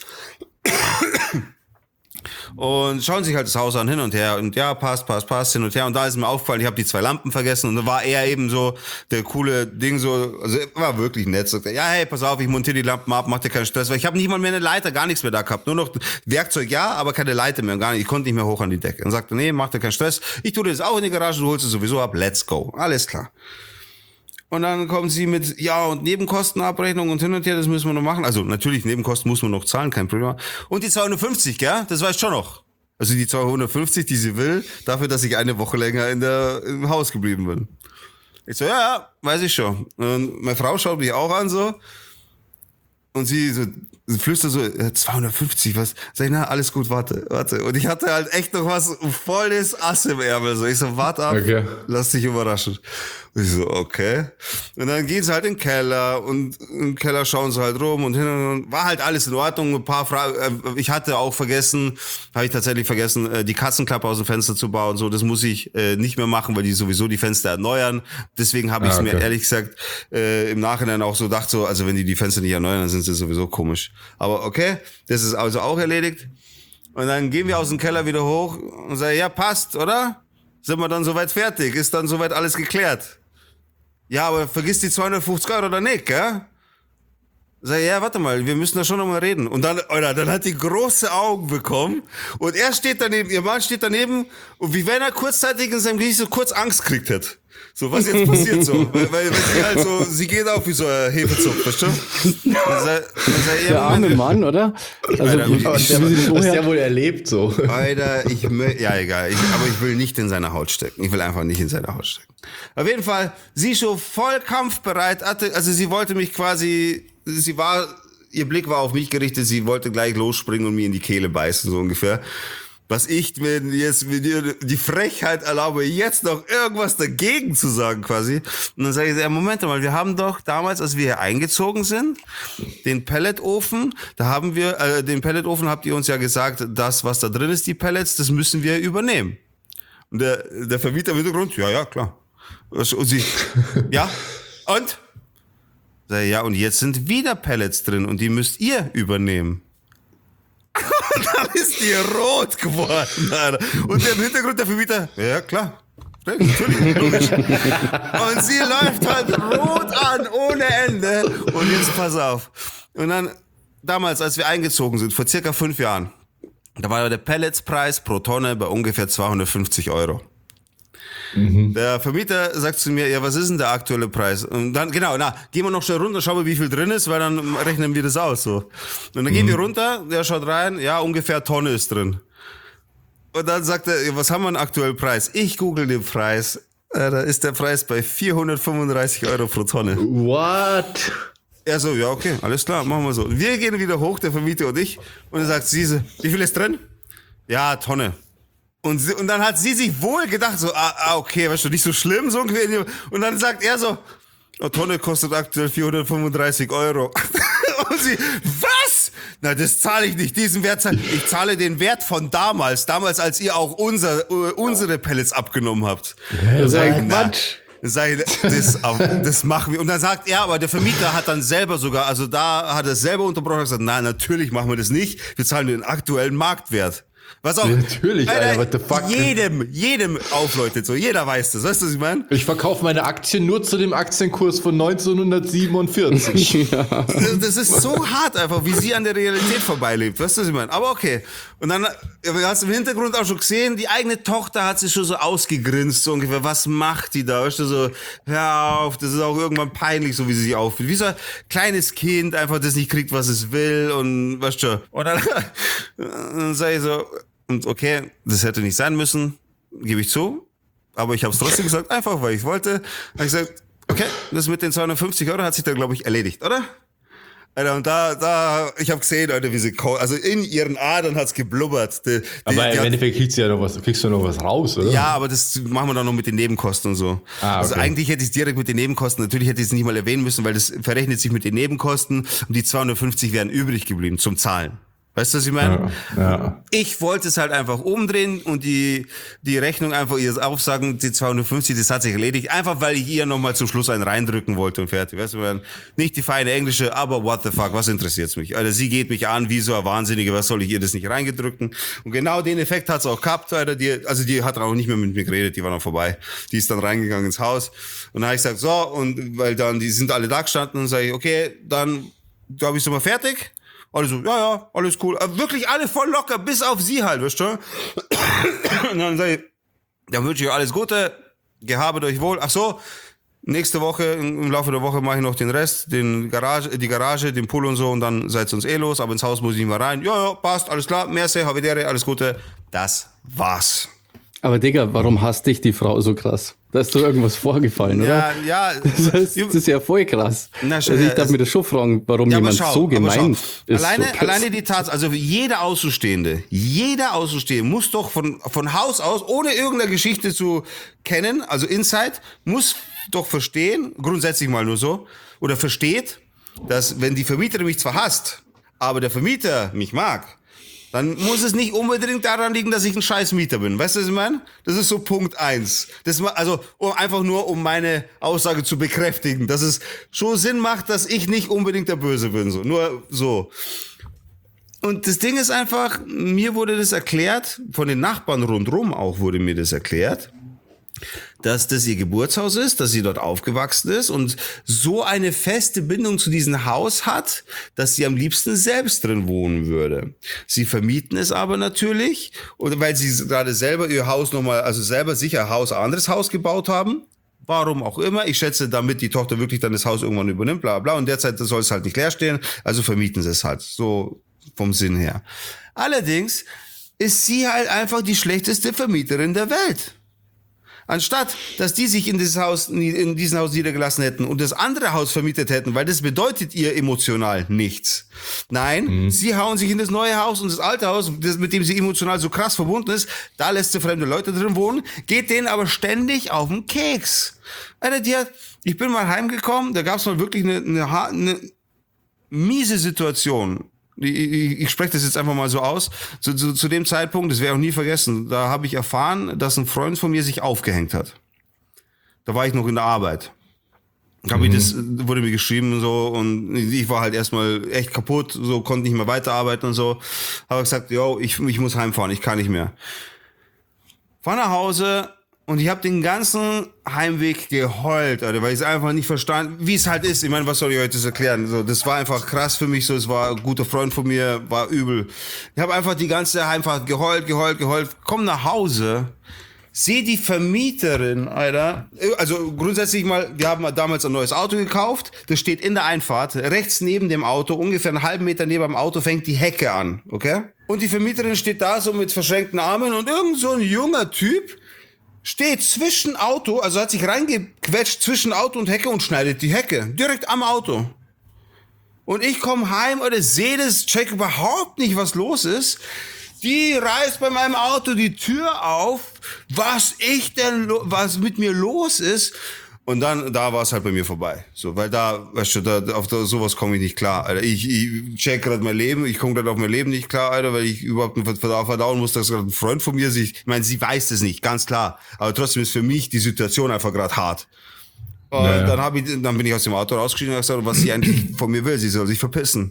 Und schauen sich halt das Haus an, hin und her. Und ja, passt, passt, passt, hin und her. Und da ist mir aufgefallen, ich habe die zwei Lampen vergessen. Und da war er eben so der coole Ding so, also war wirklich nett. So, ja, hey, pass auf, ich montiere die Lampen ab, mach dir keinen Stress. Weil ich habe nicht mal mehr eine Leiter, gar nichts mehr da gehabt. Nur noch Werkzeug, ja, aber keine Leiter mehr. Gar nicht. Ich konnte nicht mehr hoch an die Decke. Und sagte, nee, mach dir keinen Stress. Ich tue das auch in die Garage, du holst es sowieso ab. Let's go. Alles klar. Und dann kommen sie mit, ja, und Nebenkostenabrechnung und hin und her, das müssen wir noch machen. Also natürlich, Nebenkosten muss man noch zahlen, kein Problem. Und die zweihundertfünfzig, gell, das weiß ich schon noch. Also die zweihundertfünfzig, die sie will, dafür, dass ich eine Woche länger in der, im Haus geblieben bin. Ich so, ja, ja, weiß ich schon. Und meine Frau schaut mich auch an so. Und sie so, sie flüstert so, zweihundertfünfzig, was? Sag ich, na, alles gut, warte, warte. Und ich hatte halt echt noch was volles Ass im Ärmel. So, ich so, warte ab, okay. Lass dich überraschen. Und ich so, okay. Und dann gehen sie halt in den Keller und im Keller schauen sie halt rum und hin und hin. War halt alles in Ordnung. Ein paar Fragen. Ich hatte auch vergessen, habe ich tatsächlich vergessen, die Katzenklappe aus dem Fenster zu bauen. So, das muss ich äh, nicht mehr machen, weil die sowieso die Fenster erneuern. Deswegen habe ich es ah, okay. mir ehrlich gesagt äh, im Nachhinein auch so gedacht, so, also wenn die die Fenster nicht erneuern, dann sind sie sowieso komisch. Aber okay, das ist also auch erledigt. Und dann gehen wir aus dem Keller wieder hoch und sagen, ja, passt, oder? Sind wir dann soweit fertig? Ist dann soweit alles geklärt? Ja, aber vergiss die zweihundertfünfzig Euro oder nicht, gell? Sag, ja, warte mal, wir müssen da schon noch mal reden. Und dann, Alter, dann hat die große Augen bekommen und er steht daneben, ihr Mann steht daneben und wie wenn er kurzzeitig in seinem Gesicht so kurz Angst gekriegt hat. So, was jetzt passiert so? Weil, weil sie halt so, sie geht auf wie so ein Hefezug, weißt du? Sei, sei, der arme Mann, oder? Also, Alter, wie, was, der, was der wohl erlebt so. Alter, ich, ja egal, ich, aber ich will nicht in seine Haut stecken. Ich will einfach nicht in seine Haut stecken. Auf jeden Fall, sie schon voll kampfbereit, also sie wollte mich quasi, sie war, ihr Blick war auf mich gerichtet, sie wollte gleich losspringen und mir in die Kehle beißen, so ungefähr. Was ich mir jetzt mit dir die Frechheit erlaube, jetzt noch irgendwas dagegen zu sagen quasi. Und dann sage ich, ja, Moment mal, wir haben doch damals, als wir hier eingezogen sind, den Pelletofen, da haben wir, äh, den Pelletofen habt ihr uns ja gesagt, das, was da drin ist, die Pellets, das müssen wir übernehmen. Und der, der Vermieter im Hintergrund, ja, ja, klar. Und sie, ja, und? Sag ich, ja, und jetzt sind wieder Pellets drin und die müsst ihr übernehmen. Und dann ist die rot geworden, Alter. Und der im Hintergrund der Vermieter, ja klar, natürlich, logisch. Und sie läuft halt rot an, ohne Ende. Und jetzt pass auf. Und dann, damals, als wir eingezogen sind, vor circa fünf Jahren, da war der Pelletspreis pro Tonne bei ungefähr zweihundertfünfzig Euro. Mhm. Der Vermieter sagt zu mir, ja, was ist denn der aktuelle Preis? Und dann, genau, na, gehen wir noch schnell runter, schauen wir, wie viel drin ist, weil dann rechnen wir das aus, so. Und dann mhm. gehen wir runter, der schaut rein, ja, ungefähr Tonne ist drin. Und dann sagt er, was haben wir einen aktuellen Preis? Ich google den Preis, äh, da ist der Preis bei vierhundertfünfunddreißig Euro pro Tonne. What? Er so, ja, okay, alles klar, machen wir so. Wir gehen wieder hoch, der Vermieter und ich, und er sagt, Siese, wie viel ist drin? Ja, Tonne. Und, sie, und dann hat sie sich wohl gedacht, so, ah, ah okay, weißt du, nicht so schlimm, so ungefähr. Und dann sagt er so, eine Tonne kostet aktuell vierhundertfünfunddreißig Euro. Und sie, was? Na, das zahle ich nicht, diesen Wert zahle ich. Ich zahle den Wert von damals, damals, als ihr auch unser, unsere Pellets abgenommen habt. Das ist ein Na, Quatsch. Sag ich, das, das machen wir. Und dann sagt er, aber der Vermieter hat dann selber sogar, also da hat er selber unterbrochen und gesagt, nein, natürlich machen wir das nicht. Wir zahlen den aktuellen Marktwert. Was auch, Ja, natürlich, Alter, Alter, what the fuck? jedem, jedem aufleuchtet so. Jeder weiß das. Weißt du, was ich meine? Ich verkaufe meine Aktien nur zu dem Aktienkurs von neunzehnhundertsiebenundvierzig. Ja. Das ist so hart einfach, wie sie an der Realität vorbeilebt. Weißt du, was ich meine? Aber okay. Und dann hast du im Hintergrund auch schon gesehen, die eigene Tochter hat sich schon so ausgegrinst, so ungefähr. Was macht die da? Weißt du, so, hör auf, das ist auch irgendwann peinlich, so wie sie sich auffühlt. Wie so ein kleines Kind einfach, das nicht kriegt, was es will und weißt du. Und dann, dann sag ich so, und okay, das hätte nicht sein müssen, gebe ich zu. Aber ich habe es trotzdem gesagt, einfach weil ich wollte. Habe ich gesagt, okay, das mit den zweihundertfünfzig Euro hat sich da, glaube ich, erledigt, oder? Alter, und da, da, ich habe gesehen, Alter, wie sie, also in ihren Adern hat's geblubbert. Die, die, Aber die im hat, Endeffekt kriegst du ja noch was, kriegst du noch was raus, oder? ja, aber das machen wir dann noch mit den Nebenkosten und so. Ah, okay. Also eigentlich hätte ich es direkt mit den Nebenkosten, natürlich hätte ich es nicht mal erwähnen müssen, weil das verrechnet sich mit den Nebenkosten und die zweihundertfünfzig wären übrig geblieben zum Zahlen. Weißt du, was ich meine? Ja, ja. Ich wollte es halt einfach umdrehen und die, die Rechnung einfach ihr aufsagen, die zweihundertfünfzig, das hat sich erledigt. Einfach, weil ich ihr nochmal zum Schluss einen reindrücken wollte und fertig. Weißt du, nicht die feine Englische, aber what the fuck, was interessiert's mich? Alter, sie geht mich an wie so ein Wahnsinnige, was soll ich ihr das nicht reingedrücken? Und genau den Effekt hat's auch gehabt, Alter. Die, also die hat auch nicht mehr mit mir geredet, die war noch vorbei. Die ist dann reingegangen ins Haus und dann habe ich gesagt, so, und weil dann, die sind alle da gestanden und sage ich, okay, dann, glaube ich, sind wir fertig. Alle so, ja, ja, alles cool. Aber wirklich alle voll locker, bis auf sie halt, weißt du? Und dann sag ich, dann wünsche ich euch alles Gute, gehabet euch wohl. Ach so, nächste Woche, im Laufe der Woche mache ich noch den Rest, den Garage, die Garage, den Pool und so und dann seid ihr uns eh los, aber ins Haus muss ich nicht mehr rein. Ja, ja, passt, alles klar, merci, havidere, alles Gute. Das war's. Aber Digga, warum hasst dich die Frau so krass? Da ist doch irgendwas vorgefallen, oder? Ja, ja. Das ist, das ist ja voll krass. Na, also ich darf mir das schon fragen, warum Ja, aber jemand schau, so aber gemein schau. ist. Alleine, so alleine die Tatsache, also jeder Außenstehende, jeder Außenstehende muss doch von, von Haus aus, ohne irgendeine Geschichte zu kennen, also Insight, muss doch verstehen, grundsätzlich mal nur so, oder versteht, dass wenn die Vermieterin mich zwar hasst, aber der Vermieter mich mag, dann muss es nicht unbedingt daran liegen, dass ich ein scheiß Mieter bin. Weißt du, was ich meine? Das ist so Punkt eins. Das, also um, einfach nur, um meine Aussage zu bekräftigen, dass es schon Sinn macht, dass ich nicht unbedingt der Böse bin. So. Nur so. Und das Ding ist einfach, mir wurde das erklärt, von den Nachbarn rundherum auch wurde mir das erklärt, dass das ihr Geburtshaus ist, dass sie dort aufgewachsen ist und so eine feste Bindung zu diesem Haus hat, dass sie am liebsten selbst drin wohnen würde. Sie vermieten es aber natürlich, oder weil sie gerade selber ihr Haus nochmal, also selber sicher ein Haus, ein anderes Haus gebaut haben. Warum auch immer. Ich schätze, damit die Tochter wirklich dann das Haus irgendwann übernimmt, bla bla. Und derzeit soll es halt nicht leer stehen, also vermieten sie es halt. So vom Sinn her. Allerdings ist sie halt einfach die schlechteste Vermieterin der Welt. Anstatt, dass die sich in dieses Haus, in diesem Haus niedergelassen hätten und das andere Haus vermietet hätten, weil das bedeutet ihr emotional nichts. Nein, mhm. sie hauen sich in das neue Haus und das alte Haus, das, mit dem sie emotional so krass verbunden ist, da lässt sie fremde Leute drin wohnen, geht denen aber ständig auf den Keks. Alter, die hat, ich bin mal heimgekommen, da gab es mal wirklich eine, eine, eine miese Situation. Ich, ich, ich spreche das jetzt einfach mal so aus. Zu, zu, zu dem Zeitpunkt, das werde ich auch nie vergessen, da habe ich erfahren, dass ein Freund von mir sich aufgehängt hat. Da war ich noch in der Arbeit. Hab mhm. ich das wurde mir geschrieben und so und ich war halt erstmal echt kaputt, so konnte nicht mehr weiterarbeiten und so. Habe gesagt, yo, ich, ich muss heimfahren, ich kann nicht mehr. Fahr nach Hause. Und ich habe den ganzen Heimweg geheult, Alter, weil ich es einfach nicht verstanden, wie es halt ist. Ich meine, was soll ich heute das erklären? So, das war einfach krass für mich. So, es war ein guter Freund von mir, war übel. Ich habe einfach die ganze Heimfahrt geheult, geheult, geheult. Komm nach Hause, sehe die Vermieterin, Alter. Also grundsätzlich mal, wir haben damals ein neues Auto gekauft. Das steht in der Einfahrt, rechts neben dem Auto, ungefähr einen halben Meter neben dem Auto, fängt die Hecke an, okay? Und die Vermieterin steht da so mit verschränkten Armen und irgend so ein junger Typ steht zwischen Auto, also hat sich reingequetscht zwischen Auto und Hecke und schneidet die Hecke. Direkt am Auto. Und ich komme heim oder sehe das, check überhaupt nicht, was los ist. Die reißt bei meinem Auto die Tür auf, was ich denn, was mit mir los ist. Und dann, da war es halt bei mir vorbei. So, weil da, weißt du, da, auf da, sowas komme ich nicht klar, Alter. Ich, ich check gerade mein Leben, ich komme gerade auf mein Leben nicht klar, Alter, weil ich überhaupt nicht verdauen muss, dass gerade ein Freund von mir sich, ich meine, sie weiß das nicht, ganz klar. Aber trotzdem ist für mich die Situation einfach gerade hart. Und naja. dann habe ich, dann bin ich aus dem Auto rausgestiegen und gesagt, was sie eigentlich von mir will, sie soll sich verpissen.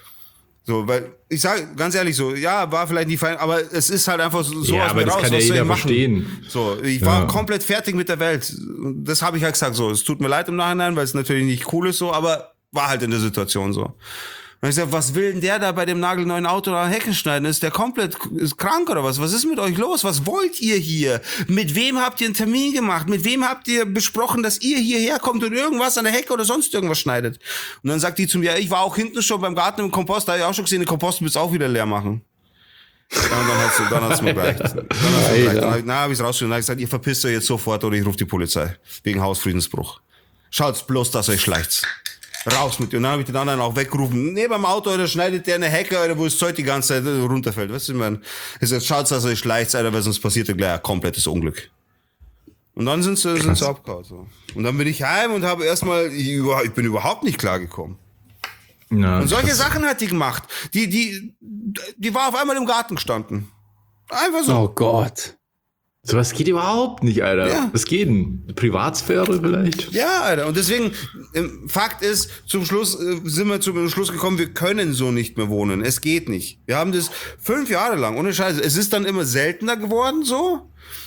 So, weil, ich sage ganz ehrlich so, ja, war vielleicht nicht fein, aber es ist halt einfach so, so ja, aus aber mir das raus, kann ja was soll jeder ich machen? verstehen. So, ich war ja. komplett fertig mit der Welt. Das habe ich halt gesagt so, es tut mir leid im Nachhinein, weil es natürlich nicht cool ist so, aber war halt in der Situation so. Und ich sag, was will denn der da bei dem nagelneuen Auto da Hecken schneiden? Ist der komplett ist krank oder was? Was ist mit euch los? Was wollt ihr hier? Mit wem habt ihr einen Termin gemacht? Mit wem habt ihr besprochen, dass ihr hierher kommt und irgendwas an der Hecke oder sonst irgendwas schneidet? Und dann sagt die zu mir, ich war auch hinten schon beim Garten im Kompost, da habe ich auch schon gesehen, den Kompost willst du auch wieder leer machen. Und dann hat's, dann hat's mir gereicht. Dann hat's mir gereicht. Dann hab ich, na, hab ich's rausgeschrieben. Dann hab ich gesagt, ihr verpisst euch jetzt sofort oder ich rufe die Polizei. Wegen Hausfriedensbruch. Schaut's bloß, dass euch schleicht's. Raus mit dir. Und dann habe ich den anderen auch weggerufen. Neben dem Auto, oder schneidet der eine Hecke, oder wo das Zeug die ganze Zeit runterfällt. Weißt du, ich meine, ich sag, schaut's, dass euch schleicht's, Alter, weil sonst passiert ja gleich ein komplettes Unglück. Und dann sind sie, sind sie abgehauen, so. Und dann bin ich heim und habe erstmal, ich, ich bin überhaupt nicht klargekommen. Ja, und solche Sachen hat die gemacht. Die, die, die war auf einmal im Garten gestanden. Einfach so. Oh Gott. So was geht überhaupt nicht, Alter. Ja. Was geht denn? Privatsphäre vielleicht? Ja, Alter. Und deswegen, ähm, Fakt ist, zum Schluss äh, sind wir zum Schluss gekommen, wir können so nicht mehr wohnen. Es geht nicht. Wir haben das fünf Jahre lang, ohne Scheiße. Es ist dann immer seltener geworden, so.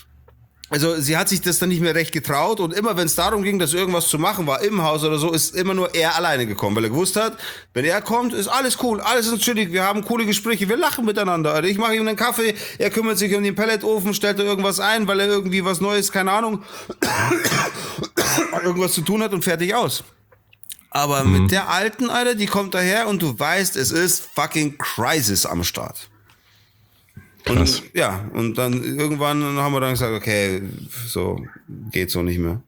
Also sie hat sich das dann nicht mehr recht getraut und immer wenn es darum ging, dass irgendwas zu machen war im Haus oder so, ist immer nur er alleine gekommen, weil er gewusst hat, wenn er kommt, ist alles cool, alles ist chillig, wir haben coole Gespräche, wir lachen miteinander. Also ich mache ihm einen Kaffee, er kümmert sich um den Pelletofen, stellt da irgendwas ein, weil er irgendwie was Neues, keine Ahnung, irgendwas zu tun hat und fertig aus. Aber mhm. mit der Alten, Alter, die kommt daher und du weißt, es ist fucking Crisis am Start. Und Krass. ja, und dann irgendwann haben wir dann gesagt, okay, so geht so nicht mehr.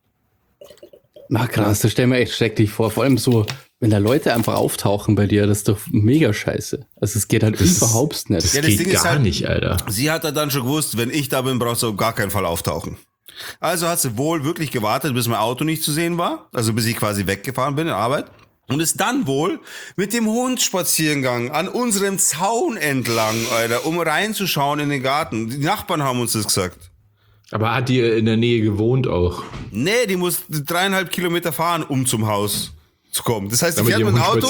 Na krass, das stell mir echt schrecklich vor. Vor allem so, wenn da Leute einfach auftauchen bei dir, das ist doch mega scheiße. Also es geht halt das, überhaupt nicht. Das ja, das geht Ding gar ist halt, nicht, Alter. Sie hat dann schon gewusst, wenn ich da bin, brauchst du auf gar keinen Fall auftauchen. Also hat sie wohl wirklich gewartet, bis mein Auto nicht zu sehen war. Also bis ich quasi weggefahren bin in der Arbeit. Und ist dann wohl mit dem Hund spazieren gegangen, an unserem Zaun entlang, Alter, um reinzuschauen in den Garten. Die Nachbarn haben uns das gesagt. Aber hat die in der Nähe gewohnt auch? Nee, die muss dreieinhalb Kilometer fahren, um zum Haus zu kommen. Das heißt, ja, die fährt mit dem Auto,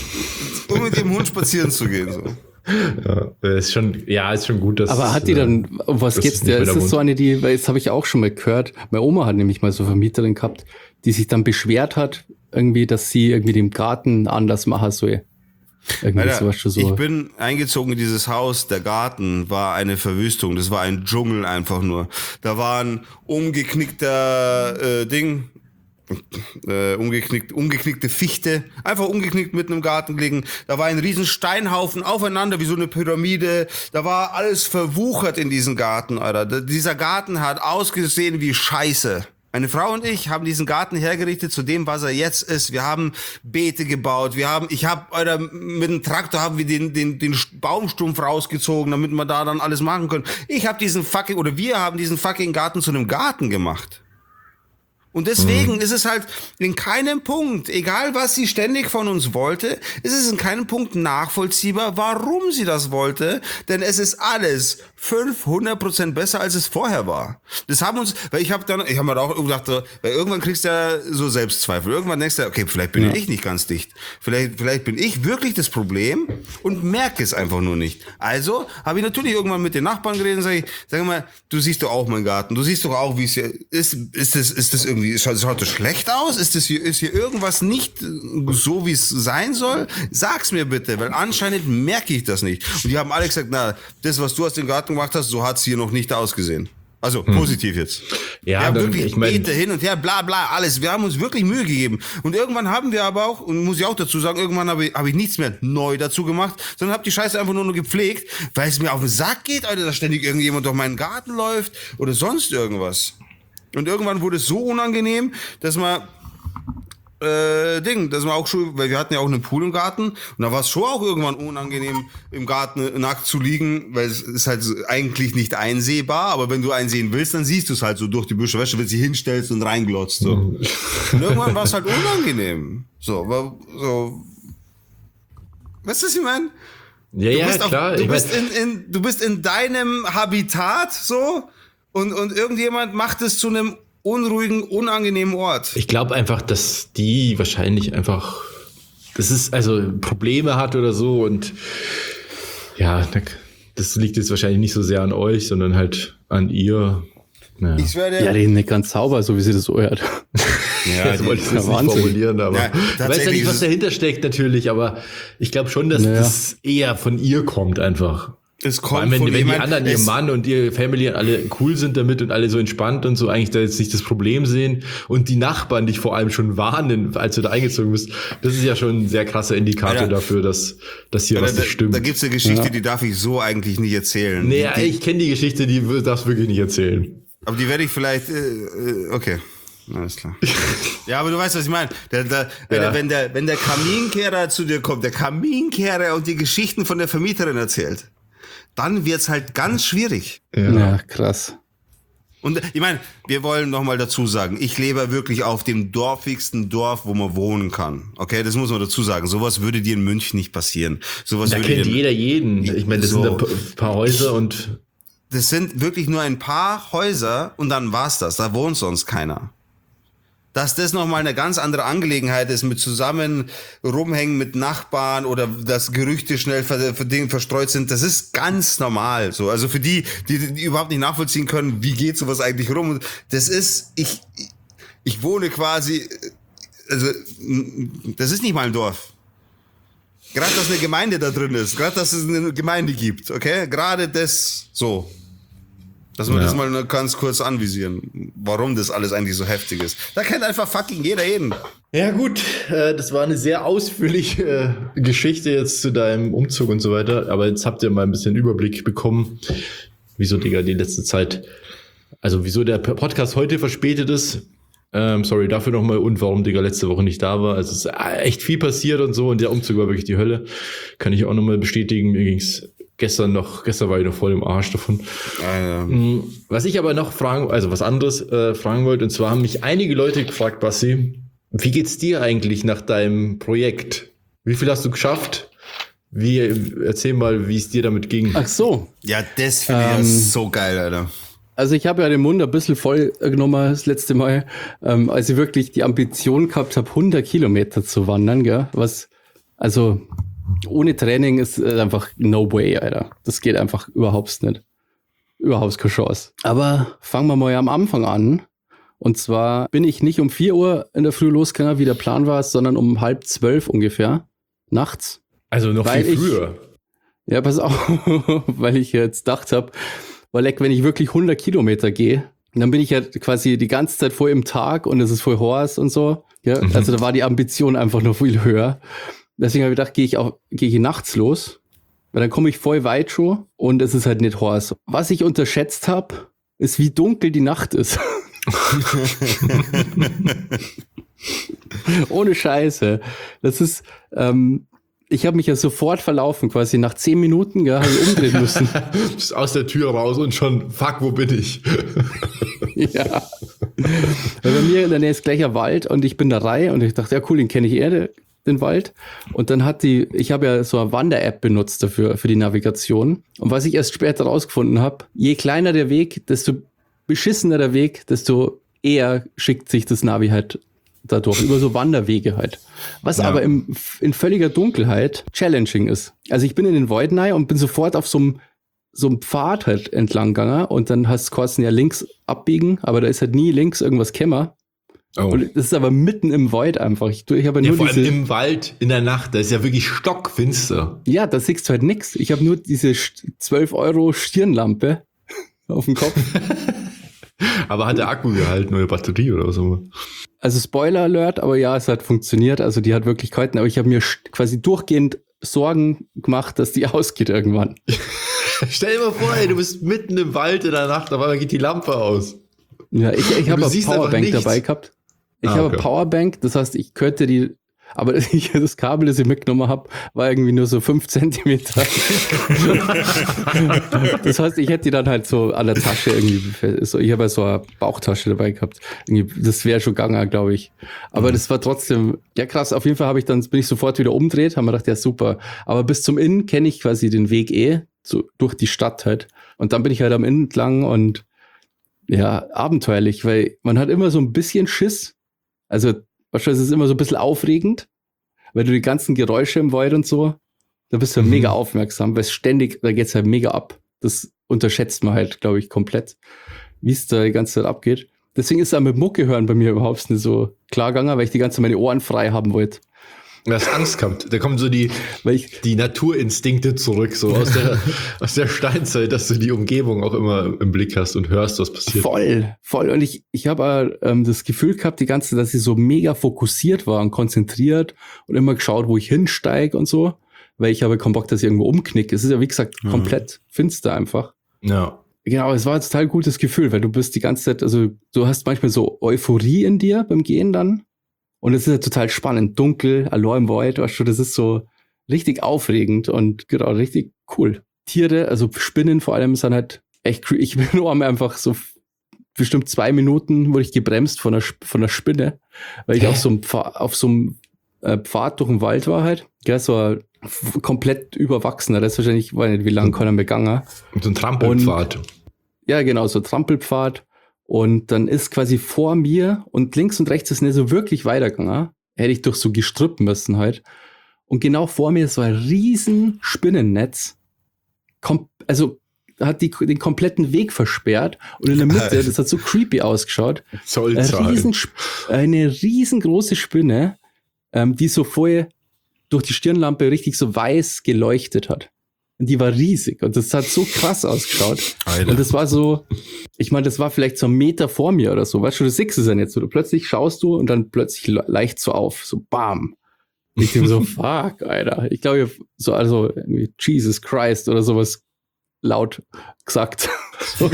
um mit dem Hund spazieren zu gehen. So. Ja, ist schon, ja, ist schon gut, dass. Aber hat die dann, um was geht's dir? Ist das so eine, die, weil das habe ich auch schon mal gehört. Meine Oma hat nämlich mal so eine Vermieterin gehabt, die sich dann beschwert hat, irgendwie, dass sie irgendwie den Garten anders machen soll. Irgendwie Alter, sowas schon so. Ich bin eingezogen in dieses Haus, der Garten war eine Verwüstung, das war ein Dschungel einfach nur. Da war ein umgeknickter äh, Ding, äh, umgeknickt, umgeknickte Fichte, einfach umgeknickt mitten im Garten gelegen. Da war ein riesen Steinhaufen aufeinander wie so eine Pyramide. Da war alles verwuchert in diesem Garten, Alter. Dieser Garten hat ausgesehen wie Scheiße. Meine Frau und ich haben diesen Garten hergerichtet zu dem, was er jetzt ist. Wir haben Beete gebaut. Wir haben, ich habe, Alter, mit dem Traktor haben wir den, den, den Baumstumpf rausgezogen, damit wir da dann alles machen können. Ich habe diesen fucking, oder wir haben diesen fucking Garten zu einem Garten gemacht. Und deswegen mhm. ist es halt in keinem Punkt, egal was sie ständig von uns wollte, ist es in keinem Punkt nachvollziehbar, warum sie das wollte, denn es ist alles fünfhundert Prozent besser, als es vorher war. Das haben uns, weil ich habe dann, ich habe mir auch gedacht, weil irgendwann kriegst du ja so Selbstzweifel. Irgendwann denkst du, okay, vielleicht bin ja. ich nicht ganz dicht. Vielleicht, vielleicht bin ich wirklich das Problem und merke es einfach nur nicht. Also habe ich natürlich irgendwann mit den Nachbarn geredet und sage ich, sag mal, du siehst doch auch meinen Garten, du siehst doch auch, wie es hier ist. Ist das, ist das irgendwie Schaut, schaut das schlecht aus? Ist das hier, ist hier irgendwas nicht so, wie es sein soll? Sag's mir bitte, weil anscheinend merke ich das nicht. Und die haben alle gesagt, na, das, was du aus dem Garten gemacht hast, so hat's hier noch nicht ausgesehen. Also, hm. positiv jetzt. Ja, wir haben dann, wirklich ich mein, Beete hin und her, bla, bla, alles. Wir haben uns wirklich Mühe gegeben. Und irgendwann haben wir aber auch, und muss ich auch dazu sagen, irgendwann habe ich, hab ich nichts mehr neu dazu gemacht, sondern habe die Scheiße einfach nur noch gepflegt, weil es mir auf den Sack geht, Alter, dass ständig irgendjemand durch meinen Garten läuft oder sonst irgendwas. Und irgendwann wurde es so unangenehm, dass man äh, Ding, das war auch schon, weil wir hatten ja auch einen Pool im Garten und da war es schon auch irgendwann unangenehm, im Garten nackt zu liegen, weil es ist halt eigentlich nicht einsehbar, aber wenn du einsehen willst, dann siehst du es halt so durch die Büsche, weißt du, wenn du dich hinstellst und reinglotzt, so. Und irgendwann war es halt unangenehm. So, war, so. Weißt du, was ich meine? Ja, du ja, bist klar. Auf, du, ich bist mein, in, in, du bist in deinem Habitat, so, und, und irgendjemand macht es zu einem unruhigen, unangenehmen Ort. ich glaube einfach, dass die wahrscheinlich einfach, das ist, also Probleme hat oder so und ja, das liegt jetzt wahrscheinlich nicht so sehr an euch, sondern halt an ihr. Ja. Ich werde Ja, die sind nicht ganz sauber, so wie sie das so hört. Ja, das wollte ich jetzt nicht Wahnsinn. formulieren, aber Ja, ich weiß ja tatsächlich nicht, ist was es- dahinter steckt natürlich, aber ich glaube schon, dass Naja. das eher von ihr kommt einfach. Es Vor kommt allem, wenn, von wenn die jemand, anderen, ihr es- Mann und ihre Family alle cool sind damit und alle so entspannt und so eigentlich da jetzt nicht das Problem sehen und die Nachbarn dich vor allem schon warnen, als du da eingezogen bist, das ist ja schon ein sehr krasser Indikator Alter. dafür, dass, dass hier Da, was da, nicht stimmt. da gibt's eine Geschichte, Ja. die darf ich so eigentlich nicht erzählen. Nee, die, ich kenne die Geschichte, die darfst du wirklich nicht erzählen. aber die werde ich vielleicht, äh, äh, okay. Alles klar. Ja, aber du weißt, was ich meine. Der, der, wenn, Ja. der, wenn, der, wenn der Kaminkehrer zu dir kommt, der Kaminkehrer und die Geschichten von der Vermieterin erzählt, dann wird's halt ganz schwierig. Ja, krass. Und ich meine, wir wollen nochmal dazu sagen, ich lebe wirklich auf dem dorfigsten Dorf, wo man wohnen kann. Okay, das muss man dazu sagen. Sowas würde dir in München nicht passieren. Sowas Da würde kennt dir, jeder jeden. Ich meine, das So. sind ein pa- paar Häuser und Das sind wirklich nur ein paar Häuser und dann war's das. Da wohnt sonst keiner. Dass das nochmal eine ganz andere Angelegenheit ist, mit zusammen rumhängen mit Nachbarn oder dass Gerüchte schnell ver, ver, Ding verstreut sind, das ist ganz normal. So, also für die, die, die überhaupt nicht nachvollziehen können, wie geht sowas eigentlich rum. Das ist, ich, ich wohne quasi, also das ist nicht mal ein Dorf. Gerade, dass eine Gemeinde da drin ist, gerade, dass es eine Gemeinde gibt, okay? Gerade das so. Dass wir Ja. das mal nur ganz kurz anvisieren, warum das alles eigentlich so heftig ist. Da kennt einfach fucking jeder jeden. ja gut, äh, das war eine sehr ausführliche äh, Geschichte jetzt zu deinem Umzug und so weiter. Aber jetzt habt ihr mal ein bisschen Überblick bekommen, wieso, Digga, die letzte Zeit, also wieso der P- Podcast heute verspätet ist. Ähm, sorry dafür nochmal und warum Digga letzte Woche nicht da war. Also es ist echt viel passiert und so und der Umzug war wirklich die Hölle. Kann ich auch nochmal bestätigen. Mir ging's gestern noch, gestern war ich noch voll im Arsch davon. Ähm, Was ich aber noch fragen, also was anderes äh, fragen wollte, und zwar haben mich einige Leute gefragt, Bassi, wie geht's dir eigentlich nach deinem Projekt? Wie viel hast du geschafft? Wie, erzähl mal, wie es dir damit ging. Ach so. ja, das finde ich ja Ähm, so geil, Alter. Also ich habe ja den Mund ein bisschen voll genommen das letzte Mal, ähm, als ich wirklich die Ambition gehabt habe, hundert Kilometer zu wandern, gell? Was, also ohne Training ist äh, einfach no way, Alter. Das geht einfach überhaupt nicht. Überhaupt keine Chance. Aber fangen wir mal am Anfang an. Und zwar bin ich nicht um vier Uhr in der Früh losgegangen, wie der Plan war, sondern um halb zwölf ungefähr, nachts. Also noch Weil viel ich- früher. Ja, pass auf, weil ich jetzt gedacht habe, weil leck, wenn ich wirklich hundert Kilometer gehe, dann bin ich ja quasi die ganze Zeit voll im Tag und es ist voll Horst und so. Ja, Mhm. also da war die Ambition einfach noch viel höher. Deswegen habe ich gedacht, gehe ich auch, gehe ich nachts los, weil dann komme ich voll weit schon und es ist halt nicht Horst. Was ich unterschätzt habe, ist, wie dunkel die Nacht ist. Ohne Scheiße. Das ist, ähm, ich habe mich ja sofort verlaufen, quasi nach zehn Minuten, ja, habe ich umdrehen müssen. Bist aus der Tür raus und schon, fuck, wo bin ich? Ja. Weil bei mir in der Nähe ist gleich ein Wald und ich bin da rein und ich dachte, ja cool, den kenne ich eher, den Wald. Und dann hat die, ich habe ja so eine Wander-App benutzt dafür, für die Navigation. Und was ich erst später rausgefunden habe, je kleiner der Weg, desto beschissener der Weg, desto eher schickt sich das Navi halt dadurch, über so Wanderwege halt. Was Ja. aber im, in völliger Dunkelheit challenging ist. Also ich bin in den Wald rein und bin sofort auf so einem so einem Pfad halt entlang gegangen und dann hast du Kosten ja links abbiegen, aber da ist halt nie links irgendwas Kämmer. Oh. Und das ist aber mitten im Wald einfach. Ich, ich habe ja Ja, nur vor allem diese, im Wald, in der Nacht, da ist ja wirklich stockfinster. ja, da siehst du halt nix. Ich habe nur diese zwölf Euro Stirnlampe auf dem Kopf. Aber hat der Akku gehalten oder Batterie oder was auch immer? Also Spoiler Alert, aber ja, es hat funktioniert. Also die hat wirklich gehalten, aber ich habe mir sch- quasi durchgehend Sorgen gemacht, dass die ausgeht irgendwann. Stell dir mal vor, ey, du bist mitten im Wald in der Nacht, auf einmal geht die Lampe aus. Ja, ich, ich Und habe du eine siehst einfach Powerbank nichts. dabei gehabt. Ich Ah, habe okay. eine Powerbank, das heißt, ich könnte die, aber ich, das Kabel, das ich mitgenommen habe, war irgendwie nur so fünf Zentimeter. Das heißt, ich hätte die dann halt so an der Tasche irgendwie, so, ich habe ja so eine Bauchtasche dabei gehabt. Irgendwie, das wäre schon gegangen, glaube ich. Aber Mhm. das war trotzdem, ja krass, auf jeden Fall habe ich dann, bin ich sofort wieder umdreht, haben wir gedacht, ja super. Aber bis zum Inn kenne ich quasi den Weg eh, so durch die Stadt halt. Und dann bin ich halt am Inn entlang und ja, abenteuerlich, weil man hat immer so ein bisschen Schiss. Also, wahrscheinlich ist es immer so ein bisschen aufregend, weil du die ganzen Geräusche im Wald und so, da bist du ja Mhm. mega aufmerksam, weil es ständig, da geht's halt mega ab. Das unterschätzt man halt, glaube ich, komplett, wie es da die ganze Zeit abgeht. Deswegen ist es auch mit Mucke hören bei mir überhaupt nicht so klar gegangen, weil ich die ganze Zeit meine Ohren frei haben wollte. Du hast Angst gehabt. Da kommen so die, Weil ich, die Naturinstinkte zurück, so aus der, aus der Steinzeit, dass du die Umgebung auch immer im Blick hast und hörst, was passiert. voll, voll. Und ich, ich habe ähm, das Gefühl gehabt, die ganze Zeit, dass ich so mega fokussiert war und konzentriert und immer geschaut, wo ich hinsteige und so, weil ich habe keinen Bock, dass ich irgendwo umknicke. Es ist ja, wie gesagt, Mhm. komplett finster einfach. Ja. Genau, es war ein total gutes Gefühl, weil du bist die ganze Zeit, also du hast manchmal so Euphorie in dir beim Gehen dann. Und es ist ja total spannend. Dunkel, allein im Wald, weißt du, das ist so richtig aufregend und genau, richtig cool. Tiere, also Spinnen vor allem, sind halt echt cool. Ich bin nur einmal einfach so f- bestimmt zwei Minuten wurde ich gebremst von der, Sp- von der Spinne, weil ich Hä? auf so einem Pfad, auf so einem äh, Pfad durch den Wald war halt. Ja, so ein f- komplett überwachsener. Das ist wahrscheinlich, ich weiß nicht, wie lange keiner mehr gegangen. Und so ein Trampelpfad. Ja, genau, so Trampelpfad. Und dann ist quasi vor mir und links und rechts ist nicht so wirklich weitergegangen. Hätte ich durch so Gestrüpp müssen halt. Und genau vor mir ist so ein riesen Spinnennetz. Kom also hat die, den kompletten Weg versperrt. Und in der Mitte, das hat so creepy ausgeschaut, eine, Zollzahl. riesen, eine riesengroße Spinne, ähm, die so vorher durch die Stirnlampe richtig so weiß geleuchtet hat. Und die war riesig und das hat so krass ausgeschaut. Alter. Und das war so, ich meine, das war vielleicht so ein Meter vor mir oder so. Weißt du, du siehst es ja nicht so. Du plötzlich schaust du und dann plötzlich le- leicht so auf. So bam. Ich denke so, fuck, Alter. Ich glaube, ich hab so, also irgendwie Jesus Christ oder sowas laut gesagt. So.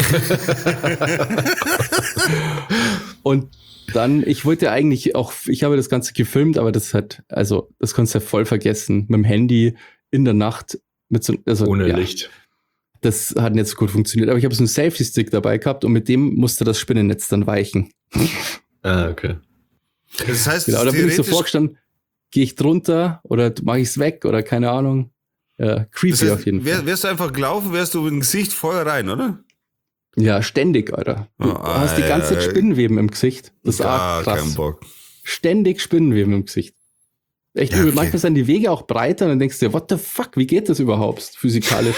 Und dann, ich wollte eigentlich auch, ich habe das Ganze gefilmt, aber das hat, also, das kannst du ja voll vergessen. Mit dem Handy in der Nacht mit so, also, Ohne ja, Licht. das hat nicht so gut funktioniert. Aber ich habe so einen Safety-Stick dabei gehabt und mit dem musste das Spinnennetz dann weichen. Ah, okay. Das heißt, Genau, da bin ich so theoretisch- vorgestanden, gehe ich drunter oder mache ich es weg oder keine Ahnung. Ja, creepy das heißt, auf jeden wär, Fall. wärst du einfach gelaufen, wärst du mit dem Gesicht voll rein, oder? Ja, ständig, Alter. Du Oh, hast die ganze Zeit Alter. Spinnenweben im Gesicht. Das ist Gar auch keinen krass. Bock. Ständig Spinnenweben im Gesicht. Echt Ja, übel. okay. Manchmal sind die Wege auch breiter und dann denkst du dir, what the fuck, wie geht das überhaupt physikalisch?